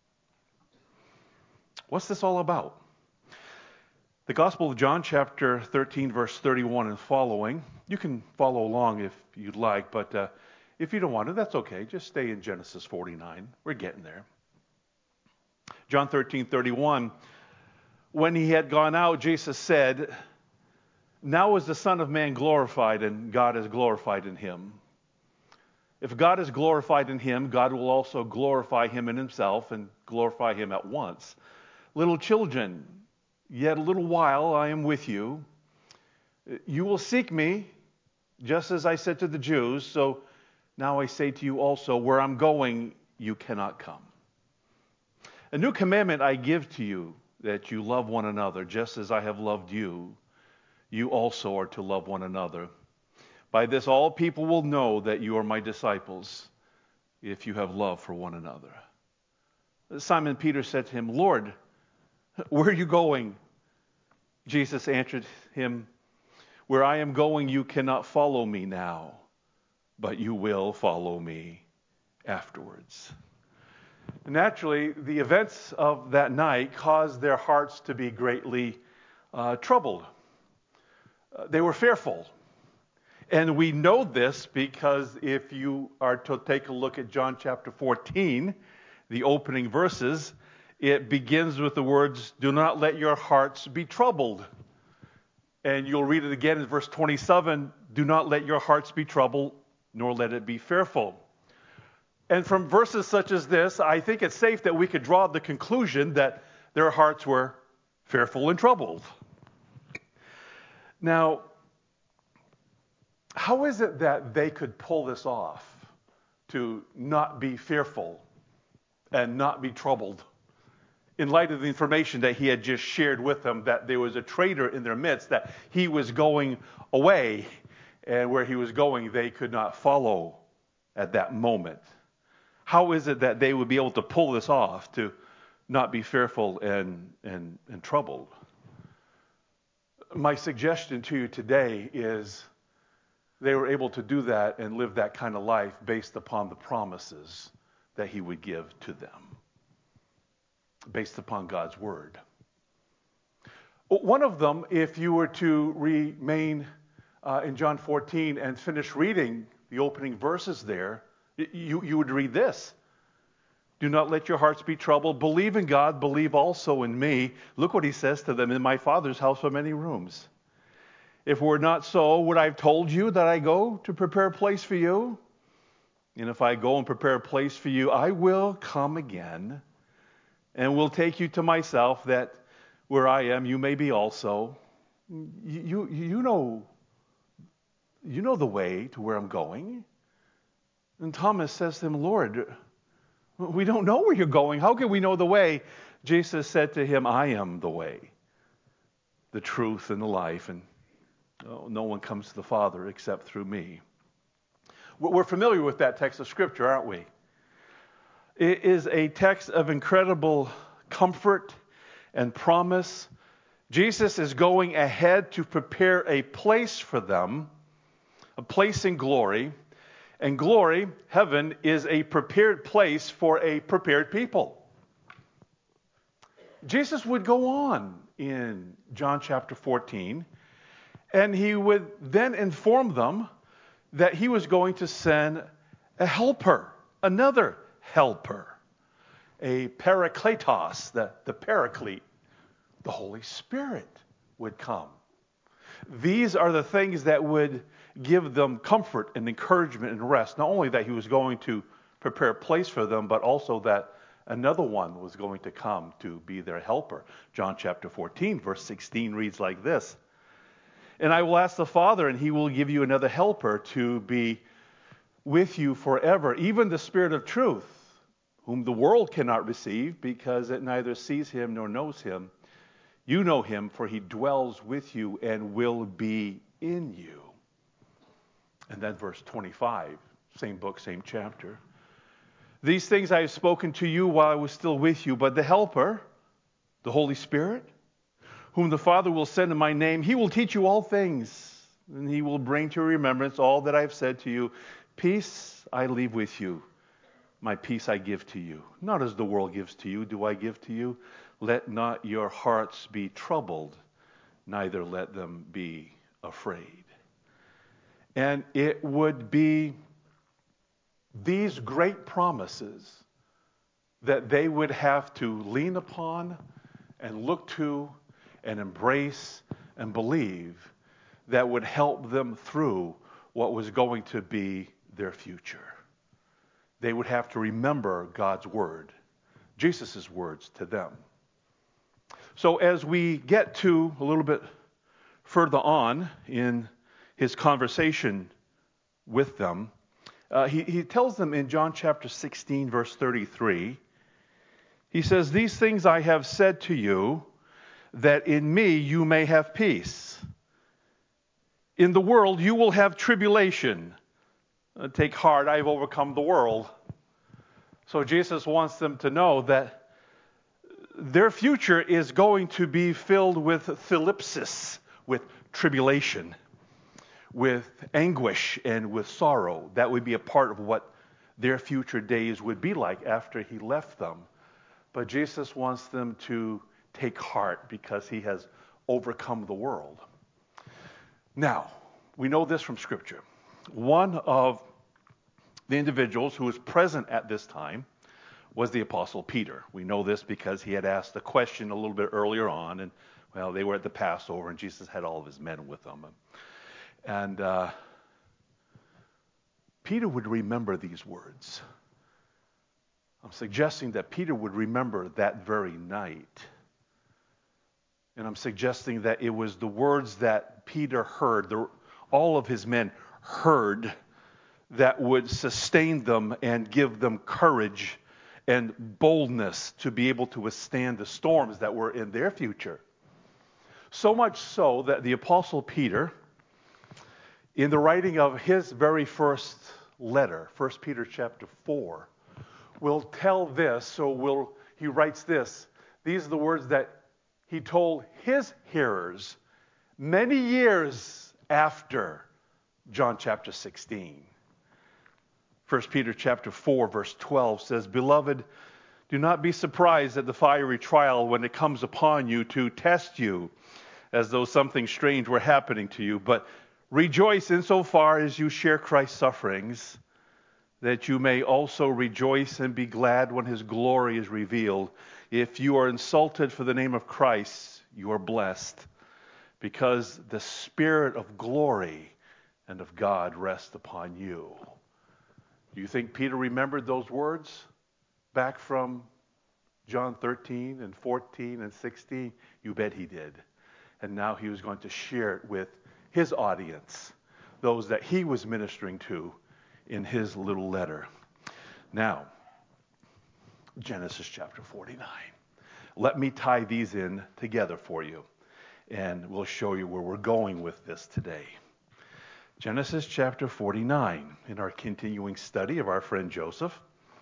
What's this all about? The Gospel of John, chapter 13, verse 31 and following. You can follow along if you'd like, but if you don't want to, that's okay. Just stay in Genesis 49. We're getting there. John 13:31. When he had gone out, Jesus said, now is the Son of Man glorified, and God is glorified in him. If God is glorified in him, God will also glorify him in himself and glorify him at once. Little children, yet a little while I am with you. You will seek me, just as I said to the Jews. So now I say to you also, where I'm going, you cannot come. A new commandment I give to you, that you love one another, just as I have loved you. You also are to love one another. By this all people will know that you are my disciples, if you have love for one another. Simon Peter said to him, Lord, where are you going? Jesus answered him, where I am going, you cannot follow me now, but you will follow me afterwards. Naturally, the events of that night caused their hearts to be greatly troubled. They were fearful. And we know this because if you are to take a look at John chapter 14, the opening verses, it begins with the words, do not let your hearts be troubled. And you'll read it again in verse 27, do not let your hearts be troubled, nor let it be fearful. And from verses such as this, I think it's safe that we could draw the conclusion that their hearts were fearful and troubled. Now, how is it that they could pull this off, to not be fearful and not be troubled, in light of the information that he had just shared with them, that there was a traitor in their midst, that he was going away, and where he was going they could not follow at that moment? How is it that they would be able to pull this off, to not be fearful and troubled? My suggestion to you today is they were able to do that and live that kind of life based upon the promises that he would give to them, based upon God's word. One of them, if you were to remain in John 14 and finish reading the opening verses there, you would read this. Do not let your hearts be troubled. Believe in God, believe also in me. Look what he says to them. In my Father's house are many rooms. If it were not so, would I have told you that I go to prepare a place for you? And if I go and prepare a place for you, I will come again and will take you to myself, that where I am, you may be also. You know the way to where I'm going. And Thomas says to him, Lord, we don't know where you're going. How can we know the way? Jesus said to him, I am the way, the truth, and the life, and no one comes to the Father except through me. We're familiar with that text of Scripture, aren't we? It is a text of incredible comfort and promise. Jesus is going ahead to prepare a place for them, a place in glory. And glory, heaven, is a prepared place for a prepared people. Jesus would go on in John chapter 14, and he would then inform them that he was going to send a helper, another helper, a parakletos, the paraclete, the Holy Spirit would come. These are the things that would give them comfort and encouragement and rest. Not only that he was going to prepare a place for them, but also that another one was going to come to be their helper. John chapter 14, verse 16 reads like this. And I will ask the Father, and he will give you another helper to be with you forever, even the Spirit of truth, whom the world cannot receive, because it neither sees him nor knows him. You know him, for he dwells with you and will be in you. And then verse 25, same book, same chapter. These things I have spoken to you while I was still with you, but the Helper, the Holy Spirit, whom the Father will send in my name, he will teach you all things, and he will bring to remembrance all that I have said to you. Peace I leave with you. My peace I give to you. Not as the world gives to you, do I give to you. Let not your hearts be troubled, neither let them be afraid. And it would be these great promises that they would have to lean upon and look to and embrace and believe that would help them through what was going to be their future. They would have to remember God's word, Jesus' words to them. So as we get to a little bit further on in his conversation with them, he tells them in John chapter 16, verse 33, he says, these things I have said to you, that in me you may have peace. In the world you will have tribulation. Take heart, I have overcome the world. So Jesus wants them to know that their future is going to be filled with thlipsis, with tribulation, with anguish, and with sorrow. That would be a part of what their future days would be like after he left them. But Jesus wants them to take heart because he has overcome the world. Now, we know this from Scripture. One of the individuals who was present at this time was the Apostle Peter. We know this because he had asked a question a little bit earlier on, and well, they were at the Passover, and Jesus had all of his men with them. And Peter would remember these words. I'm suggesting that Peter would remember that very night And I'm suggesting that it was the words that Peter heard, all of his men heard, that would sustain them and give them courage and boldness to be able to withstand the storms that were in their future. So much so that the Apostle Peter, in the writing of his very first letter, 1 Peter chapter 4, will tell this, he writes this. These are the words that he told his hearers many years after John chapter 16. 1 Peter chapter 4, verse 12 says, "Beloved, do not be surprised at the fiery trial when it comes upon you to test you, as though something strange were happening to you. But rejoice insofar as you share Christ's sufferings, that you may also rejoice and be glad when his glory is revealed. If you are insulted for the name of Christ, you are blessed, because the Spirit of glory and of God rests upon you." Do you think Peter remembered those words back from John 13 and 14 and 16? You bet he did. And now he was going to share it with his audience, those that he was ministering to in his little letter. Now, Genesis chapter 49. Let me tie these in together for you, and we'll show you where we're going with this today. Genesis chapter 49, in our continuing study of our friend Joseph.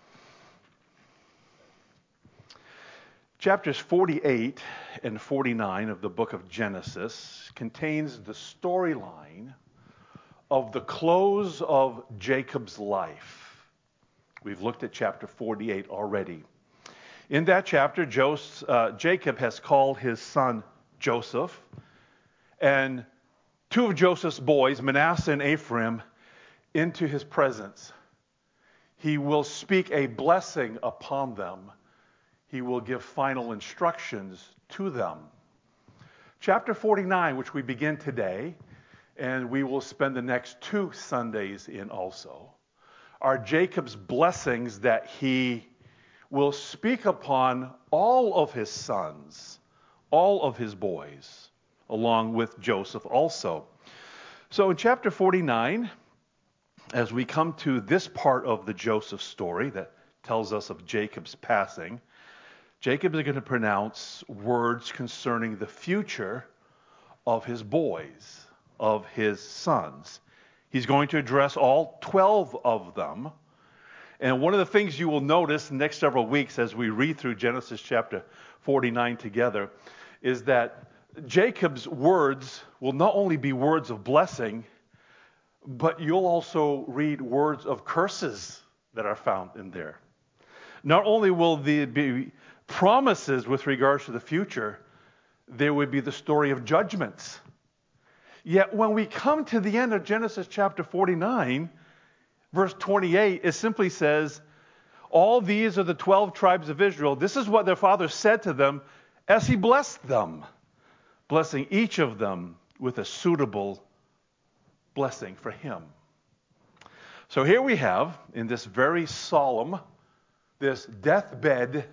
Chapters 48 and 49 of the book of Genesis contains the storyline of the close of Jacob's life. We've looked at chapter 48 already. In that chapter, Jacob has called his son Joseph and two of Joseph's boys, Manasseh and Ephraim, into his presence. He will speak a blessing upon them. He will give final instructions to them. Chapter 49, which we begin today, and we will spend the next 2 Sundays in also, are Jacob's blessings that he will speak upon all of his sons, all of his boys, along with Joseph also. So in chapter 49, as we come to this part of the Joseph story that tells us of Jacob's passing, Jacob is going to pronounce words concerning the future of his boys, of his sons. He's going to address all 12 of them. And one of the things you will notice in the next several weeks as we read through Genesis chapter 49 together is that Jacob's words will not only be words of blessing, but you'll also read words of curses that are found in there. Not only will there be promises with regards to the future, there would be the story of judgments. Yet when we come to the end of Genesis chapter 49, verse 28, it simply says, all these are the 12 tribes of Israel. This is what their father said to them as he blessed them, blessing each of them with a suitable blessing for him. So here we have, in this very solemn, this deathbed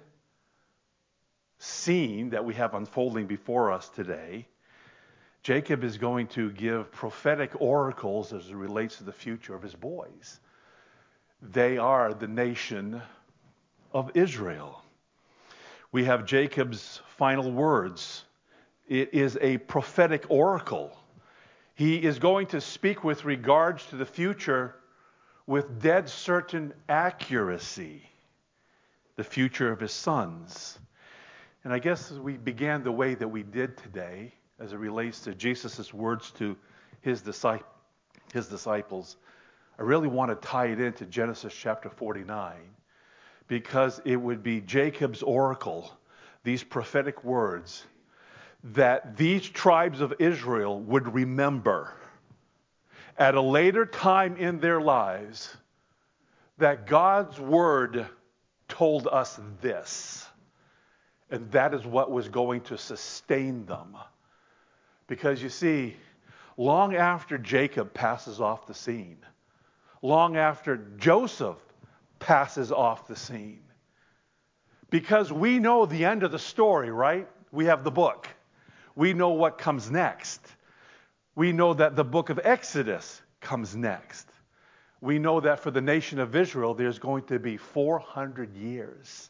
scene that we have unfolding before us today, Jacob is going to give prophetic oracles as it relates to the future of his boys. They are the nation of Israel. We have Jacob's final words. It is a prophetic oracle. He is going to speak with regards to the future with dead certain accuracy, the future of his sons. And I guess as we began the way that we did today, as it relates to Jesus' words to his disciples, I really want to tie it into Genesis chapter 49, because it would be Jacob's oracle, these prophetic words, that these tribes of Israel would remember at a later time in their lives, that God's word told us this. And that is what was going to sustain them. Because you see, long after Jacob passes off the scene, long after Joseph passes off the scene, because we know the end of the story, right? We have the book. we know what comes next. We know that the book of Exodus comes next. We know that for the nation of Israel, there's going to be 400 years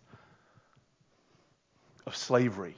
of slavery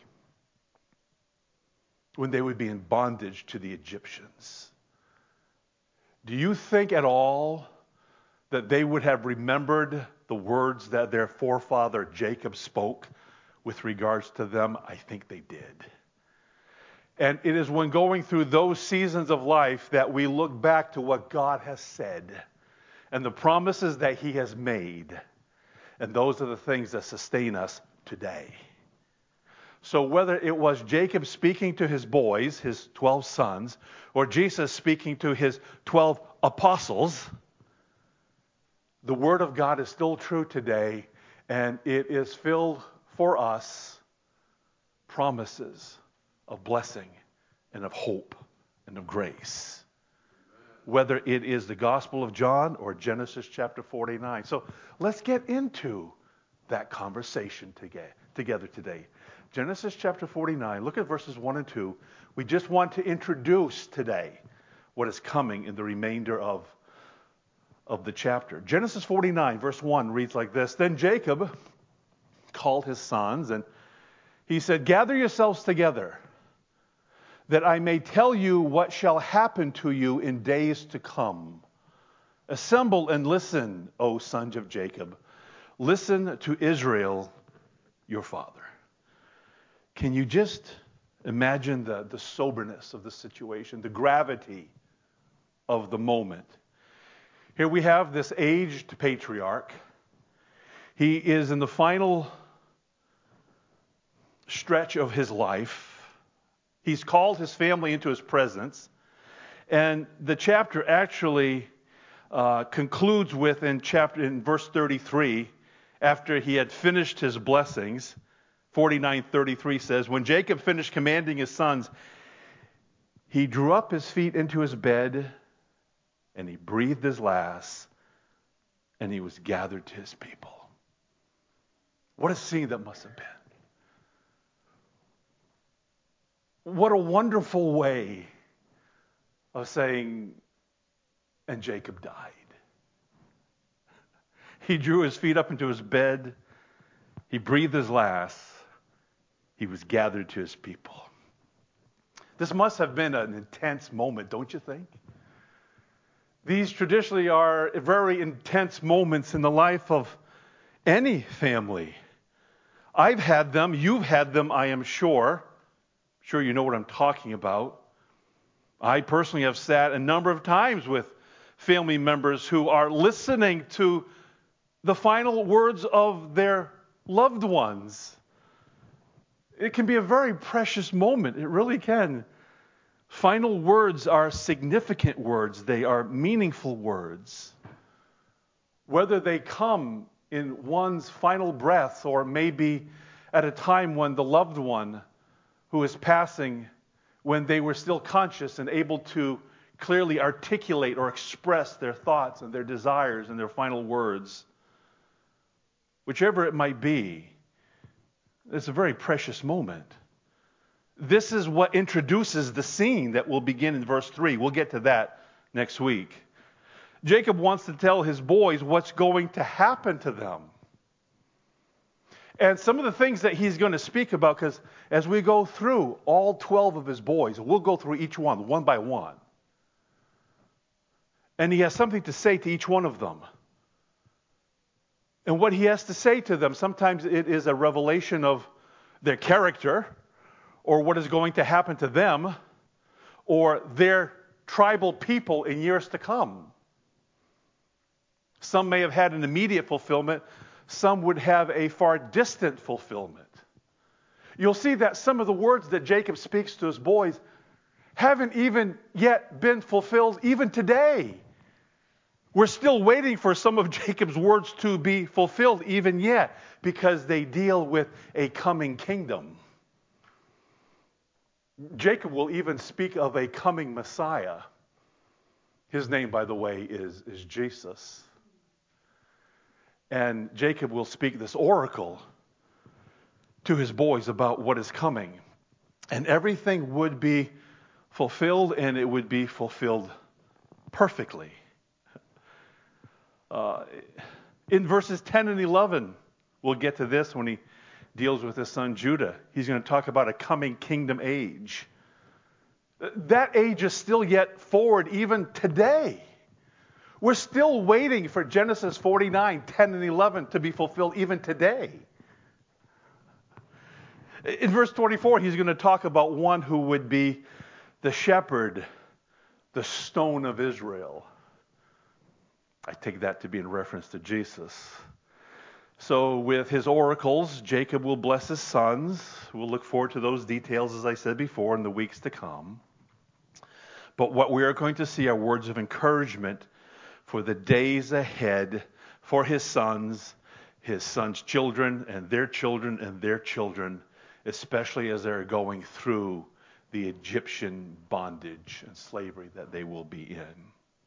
when they would be in bondage to the Egyptians. Do you think at all that they would have remembered the words that their forefather Jacob spoke with regards to them? I think they did. And it is when going through those seasons of life that we look back to what God has said and the promises that he has made. And those are the things that sustain us today. So whether it was Jacob speaking to his boys, his 12 sons, or Jesus speaking to his 12 apostles, the Word of God is still true today, and it is filled for us promises of blessing and of hope and of grace. Whether it is the Gospel of John or Genesis chapter 49. So let's get into that conversation together today. Genesis chapter 49, look at verses 1 and 2. We just want to introduce today what is coming in the remainder of the chapter. Genesis 49, verse 1 reads like this. Then Jacob called his sons, and he said, "Gather yourselves together, that I may tell you what shall happen to you in days to come. Assemble and listen, O sons of Jacob. Listen to Israel, your father." Can you just imagine the soberness of the situation, the gravity of the moment? Here we have this aged patriarch. He is in the final stretch of his life. He's called his family into his presence. And the chapter actually concludes with in verse 33, after he had finished his blessings. 49:33 says, when Jacob finished commanding his sons, he drew up his feet into his bed, and he breathed his last, and he was gathered to his people. What a scene that must have been. What a wonderful way of saying, and Jacob died. He drew his feet up into his bed. He breathed his last. He was gathered to his people. This must have been an intense moment, don't you think? These traditionally are very intense moments in the life of any family. I've had them. You've had them, I am sure. I'm sure you know what I'm talking about. I personally have sat a number of times with family members who are listening to the final words of their loved ones. It can be a very precious moment. It really can. Final words are significant words. They are meaningful words. Whether they come in one's final breath or maybe at a time when the loved one who is passing, when they were still conscious and able to clearly articulate or express their thoughts and their desires and their final words. Whichever it might be, it's a very precious moment. This is what introduces the scene that will begin in verse 3. We'll get to that next week. Jacob wants to tell his boys what's going to happen to them. And some of the things that he's going to speak about, because as we go through all 12 of his boys, we'll go through each one by one. And he has something to say to each one of them. And what he has to say to them, sometimes it is a revelation of their character, or what is going to happen to them, or their tribal people in years to come. Some may have had an immediate fulfillment. Some would have a far distant fulfillment. You'll see that some of the words that Jacob speaks to his boys haven't even yet been fulfilled even today. We're still waiting for some of Jacob's words to be fulfilled even yet, because they deal with a coming kingdom. Jacob will even speak of a coming Messiah. His name, by the way, is Jesus. And Jacob will speak this oracle to his boys about what is coming. And everything would be fulfilled, and it would be fulfilled perfectly. In verses 10 and 11, we'll get to this when he deals with his son Judah. He's going to talk about a coming kingdom age. That age is still yet forward even today. We're still waiting for Genesis 49, 10 and 11 to be fulfilled even today. In verse 24, he's going to talk about one who would be the shepherd, the stone of Israel. I take that to be in reference to Jesus. So with his oracles, Jacob will bless his sons. We'll look forward to those details, as I said before, in the weeks to come. But what we are going to see are words of encouragement for the days ahead for his sons' children, and their children, and their children, especially as they're going through the Egyptian bondage and slavery that they will be in.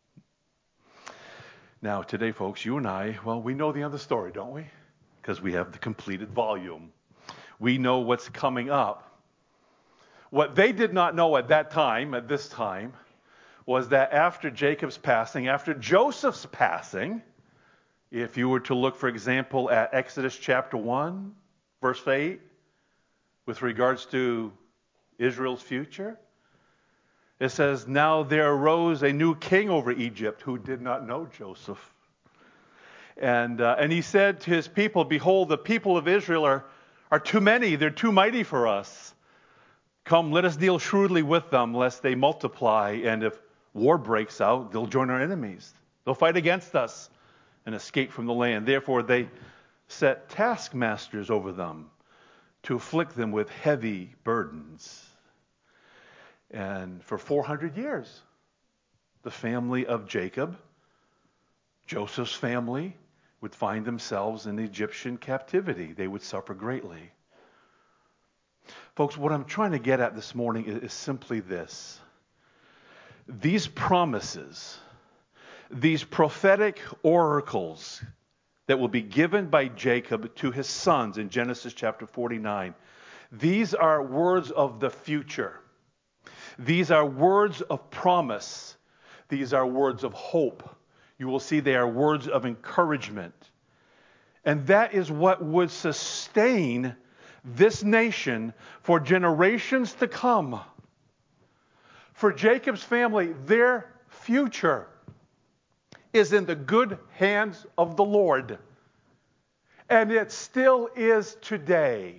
Now, today, folks, you and I, well, we know the other story, don't we? Because we have the completed volume. We know what's coming up. What they did not know at this time, was that after Jacob's passing, after Joseph's passing, if you were to look, for example, at Exodus chapter 1, verse 8, with regards to Israel's future, it says, "Now there arose a new king over Egypt who did not know Joseph. And he said to his people, 'Behold, the people of Israel are too many. They're too mighty for us. Come, let us deal shrewdly with them, lest they multiply. And if war breaks out, they'll join our enemies. They'll fight against us and escape from the land.' Therefore they set taskmasters over them to afflict them with heavy burdens. And for 400 years, the family of Jacob, Joseph's family, would find themselves in Egyptian captivity. They would suffer greatly. Folks, what I'm trying to get at this morning is simply this. These promises, these prophetic oracles that will be given by Jacob to his sons in Genesis chapter 49, these are words of the future. These are words of promise. These are words of hope. You will see they are words of encouragement. And that is what would sustain this nation for generations to come. For Jacob's family, their future is in the good hands of the Lord. And it still is today.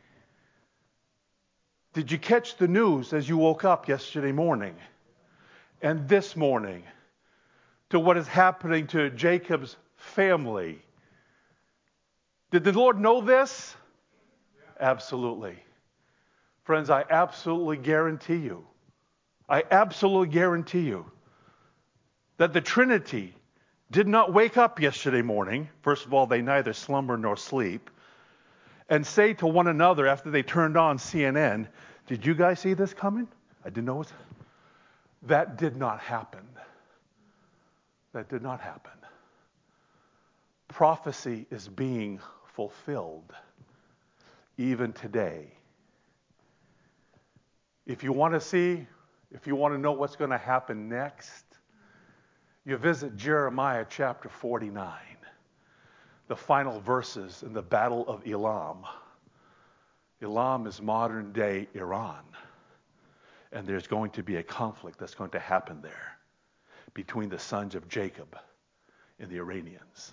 Did you catch the news as you woke up yesterday morning and this morning to what is happening to Jacob's family? Did the Lord know this? Absolutely. Friends, I absolutely guarantee you that the Trinity did not wake up yesterday morning. First of all, they neither slumber nor sleep. And say to one another after they turned on CNN, "Did you guys see this coming? I didn't know it." That did not happen. That did not happen. Prophecy is being fulfilled even today. If you want to know what's going to happen next, you visit Jeremiah chapter 49. The final verses in the Battle of Elam. Elam is modern day Iran. And there's going to be a conflict that's going to happen there between the sons of Jacob and the Iranians.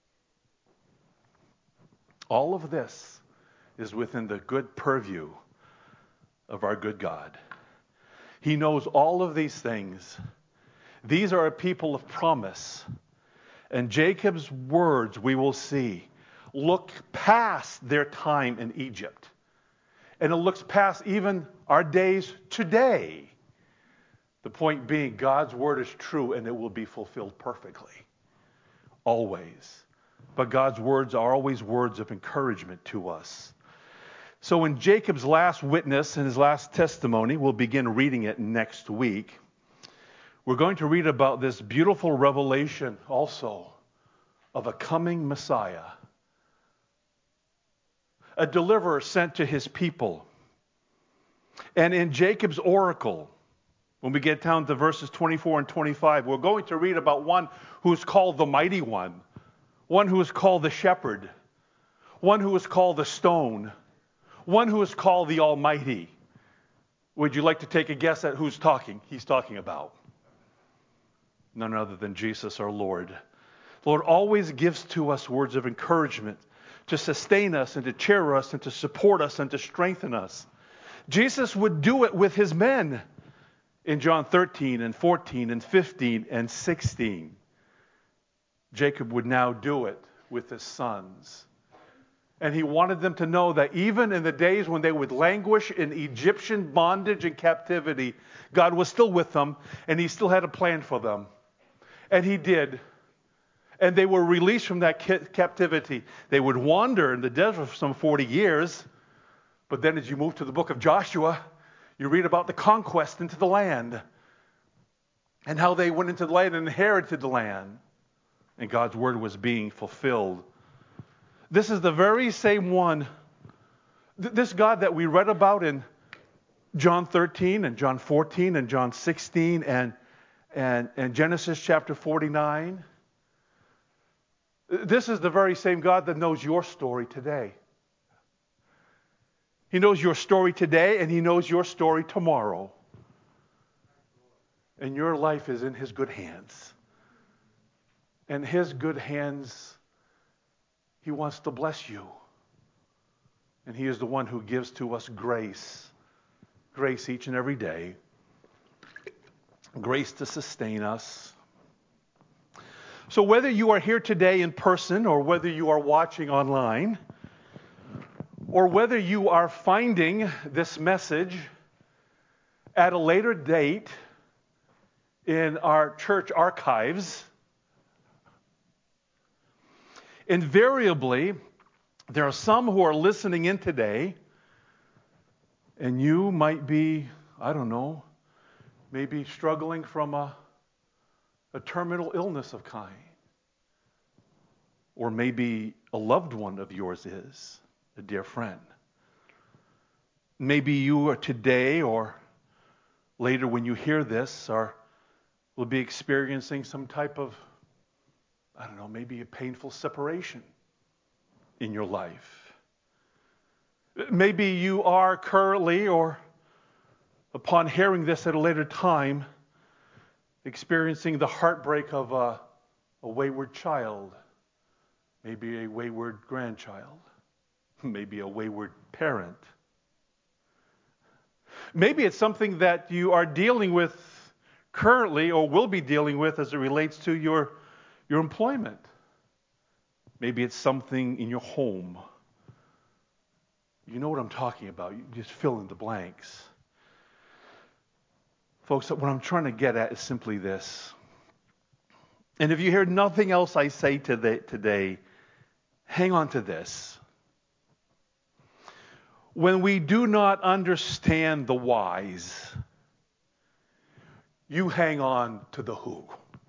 All of this is within the good purview of our good God. He knows all of these things. These are a people of promise. And Jacob's words, we will see, look past their time in Egypt. And it looks past even our days today. The point being, God's word is true and it will be fulfilled perfectly. Always. But God's words are always words of encouragement to us. So in Jacob's last witness and his last testimony, we'll begin reading it next week. We're going to read about this beautiful revelation also of a coming Messiah, a deliverer sent to his people, And in Jacob's oracle, when we get down to verses 24 and 25, we're going to read about one who is called the Mighty One who is called the Shepherd, one who is called the Stone, one who is called the Almighty. Would you like to take a guess at who's talking? He's talking about none other than Jesus our Lord. The Lord always gives to us words of encouragement to sustain us and to cheer us and to support us and to strengthen us. Jesus would do it with his men in John 13 and 14 and 15 and 16. Jacob would now do it with his sons. And he wanted them to know that even in the days when they would languish in Egyptian bondage and captivity, God was still with them, and he still had a plan for them. And he did. And they were released from that captivity. They would wander in the desert for some 40 years. But then as you move to the book of Joshua, you read about the conquest into the land and how they went into the land and inherited the land. And God's word was being fulfilled. This is the very same one, this God that we read about in John 13 and John 14 and John 16 and Genesis chapter 49. This is the very same God that knows your story today. He knows your story today, and he knows your story tomorrow. And your life is in his good hands. And his good hands, he wants to bless you. And he is the one who gives to us grace. Grace each and every day. Grace to sustain us. So whether you are here today in person or whether you are watching online, or whether you are finding this message at a later date in our church archives, invariably, there are some who are listening in today, and you might be, I don't know, maybe struggling from a terminal illness of kind. Or maybe a loved one of yours is, a dear friend. Maybe you are today or later when you hear this will be experiencing some type of, I don't know, maybe a painful separation in your life. Maybe you are currently or upon hearing this at a later time experiencing the heartbreak of a wayward child, maybe a wayward grandchild, maybe a wayward parent. Maybe it's something that you are dealing with currently or will be dealing with as it relates to your employment. Maybe it's something in your home. You know what I'm talking about. You just fill in the blanks. Folks, what I'm trying to get at is simply this. And if you hear nothing else I say today, hang on to this. When we do not understand the whys, you hang on to the who.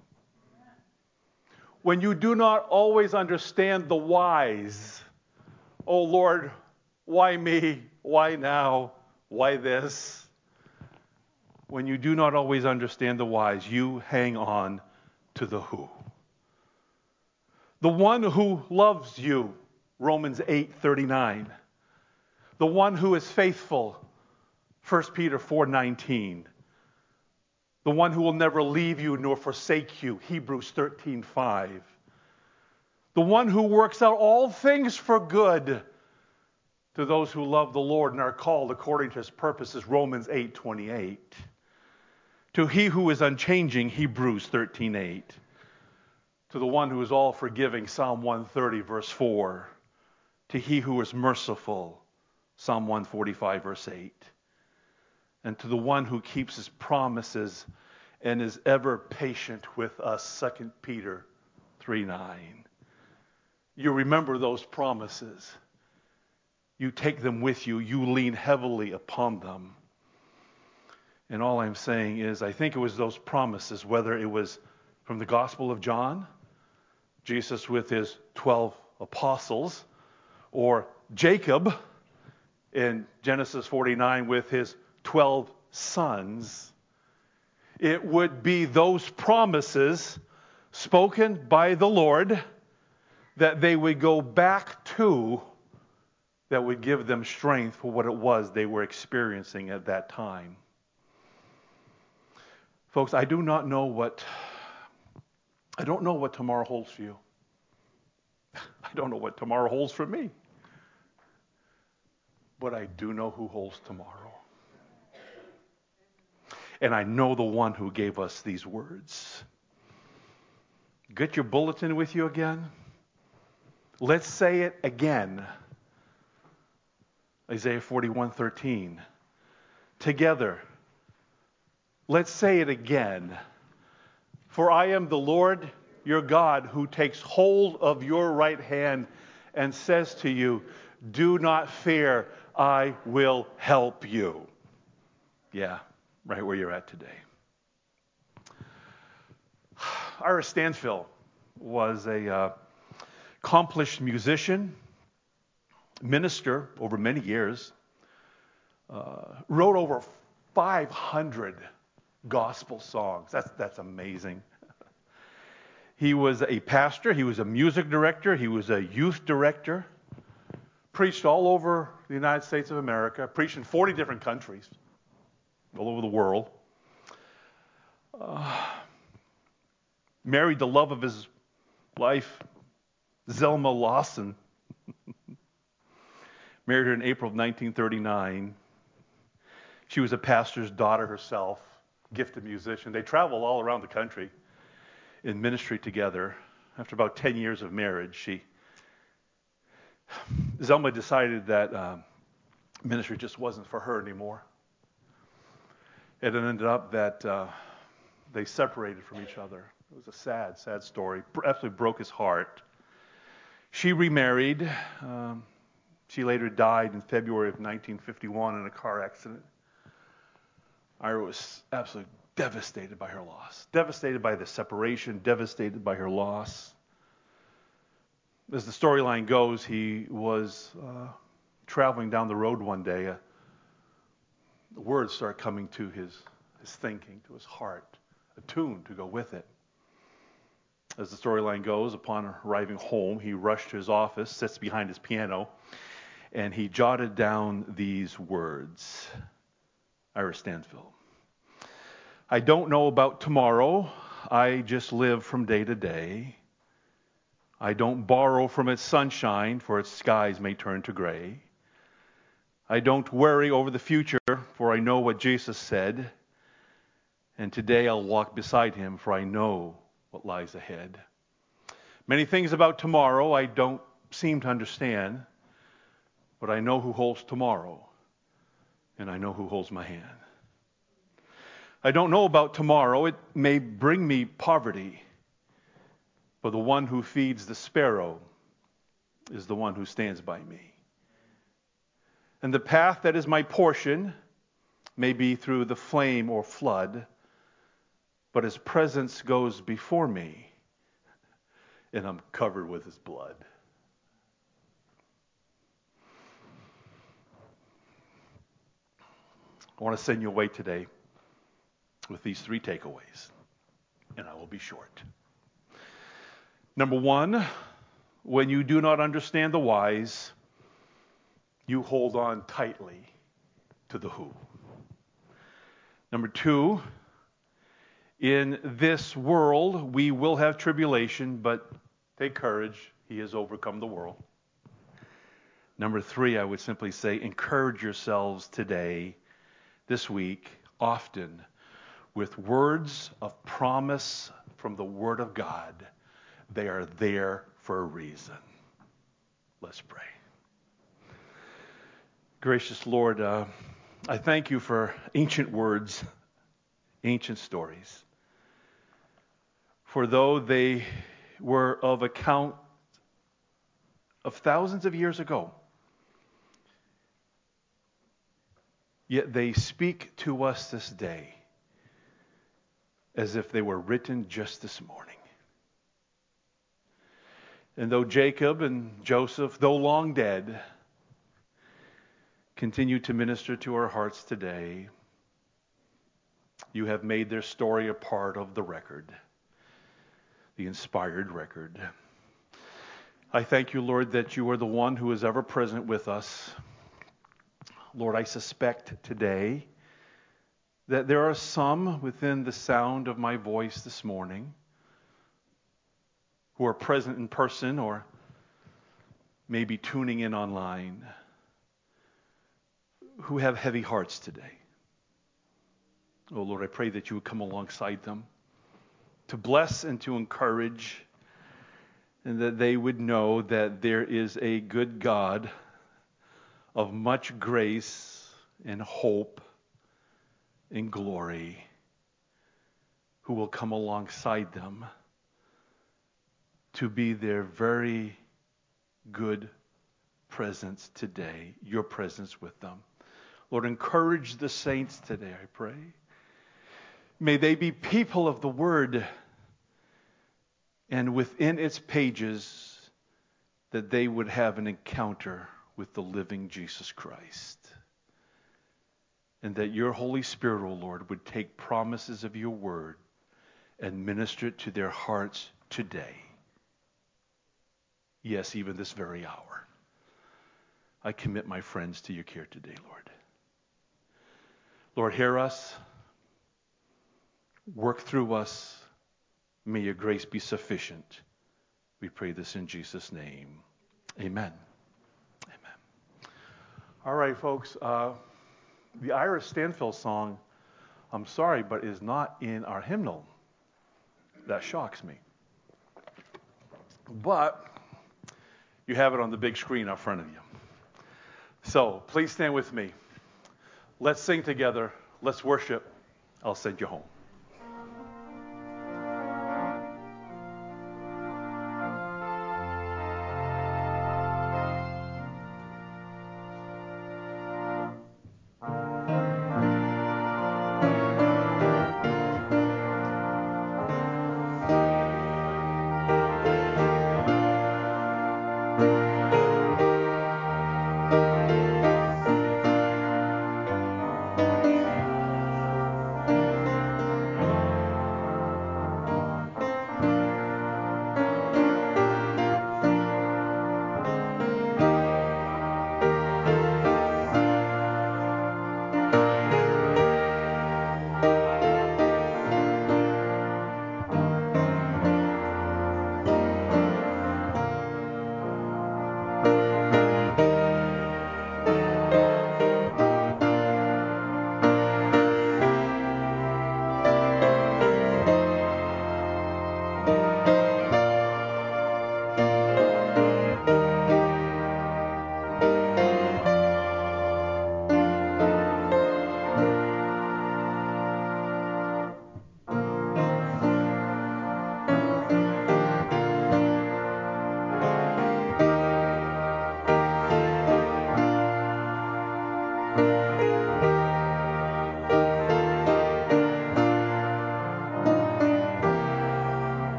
When you do not always understand the whys, oh Lord, why me? Why now? Why this? When you do not always understand the whys, you hang on to the who. The one who loves you, Romans 8:39. The one who is faithful, 1 Peter 4:19. The one who will never leave you nor forsake you, Hebrews 13:5. The one who works out all things for good to those who love the Lord and are called according to his purposes, Romans 8:28. To he who is unchanging, Hebrews 13:8. To the one who is all forgiving, Psalm 130, verse 4. To he who is merciful, Psalm 145, verse 8. And to the one who keeps his promises and is ever patient with us, 2 Peter 3:9. You remember those promises. You take them with you. You lean heavily upon them. And all I'm saying is, I think it was those promises, whether it was from the Gospel of John, Jesus with his 12 apostles, or Jacob in Genesis 49 with his 12 sons, it would be those promises spoken by the Lord that they would go back to, that would give them strength for what it was they were experiencing at that time. Folks, I don't know what tomorrow holds for you. I don't know what tomorrow holds for me. But I do know who holds tomorrow. And I know the one who gave us these words. Get your bulletin with you again. Let's say it again. Isaiah 41:13. Together. Let's say it again. For I am the Lord your God who takes hold of your right hand and says to you, do not fear, I will help you. Yeah, right where you're at today. Ira Stanfill was a accomplished musician, minister over many years, wrote over 500 gospel songs. That's amazing. He was a pastor, he was a music director, he was a youth director, preached all over the United States of America, preached in 40 different countries, all over the world. Married the love of his life, Zelma Lawson. Married her in April of 1939. She was a pastor's daughter herself, gifted musician. They traveled all around the country in ministry together. After about 10 years of marriage, Zelma decided that ministry just wasn't for her anymore. It ended up that they separated from each other. It was a sad, sad story. Absolutely broke his heart. She remarried. She later died in February of 1951 in a car accident. Ira was absolutely devastated by her loss. Devastated by the separation. Devastated by her loss. As the storyline goes, he was traveling down the road one day. The words started coming to his thinking, to his heart. A tune to go with it. As the storyline goes, upon arriving home, he rushed to his office, sits behind his piano, and he jotted down these words. Ira Stanfill. I don't know about tomorrow. I just live from day to day. I don't borrow from its sunshine, for its skies may turn to gray. I don't worry over the future, for I know what Jesus said. And today I'll walk beside him, for I know what lies ahead. Many things about tomorrow I don't seem to understand, but I know who holds tomorrow, and I know who holds my hand. I don't know about tomorrow. It may bring me poverty, but the one who feeds the sparrow is the one who stands by me. And the path that is my portion may be through the flame or flood, but his presence goes before me, and I'm covered with his blood. I want to send you away today with these 3 takeaways, and I will be short. Number 1, when you do not understand the whys, you hold on tightly to the who. Number 2, in this world we will have tribulation, but take courage, he has overcome the world. Number 3, I would simply say, encourage yourselves today, this week, often, with words of promise from the Word of God. They are there for a reason. Let's pray. Gracious Lord, I thank you for ancient words, ancient stories. For though they were of account of thousands of years ago, yet they speak to us this day as if they were written just this morning. And though Jacob and Joseph, though long dead, continue to minister to our hearts today, You have made their story a part of the record, the inspired record. I thank you, Lord, that you are the one who is ever present with us. Lord, I suspect today that there are some within the sound of my voice this morning who are present in person or maybe tuning in online, who have heavy hearts today. Oh, Lord, I pray that you would come alongside them to bless and to encourage, and that they would know that there is a good God of much grace and hope and glory who will come alongside them to be their very good presence today, your presence with them. Lord, encourage the saints today, I pray. May they be people of the Word, and within its pages that they would have an encounter with the living Jesus Christ. And that your Holy Spirit, O Lord, would take promises of your Word and minister it to their hearts today. Yes, even this very hour. I commit my friends to your care today, Lord. Lord, hear us. Work through us. May your grace be sufficient. We pray this in Jesus' name. Amen. Amen. All right, folks. The Ira Stanfield song, I'm sorry, but is not in our hymnal. That shocks me. But you have it on the big screen out front of you. So please stand with me. Let's sing together. Let's worship. I'll send you home.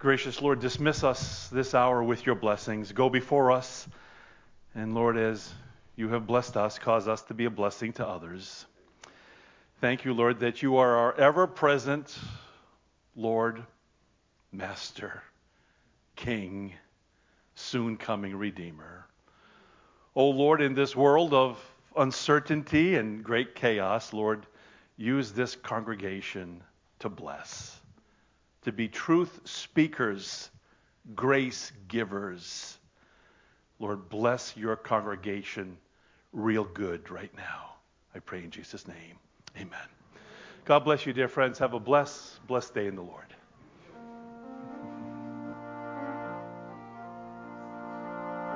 Gracious Lord, dismiss us this hour with your blessings. Go before us. And Lord, as you have blessed us, cause us to be a blessing to others. Thank you, Lord, that you are our ever-present Lord, Master, King, soon-coming Redeemer. Oh, Lord, in this world of uncertainty and great chaos, Lord, use this congregation to bless, to be truth speakers, grace givers. Lord, bless your congregation real good right now. I pray in Jesus' name. Amen. God bless you, dear friends. Have a blessed day in the Lord.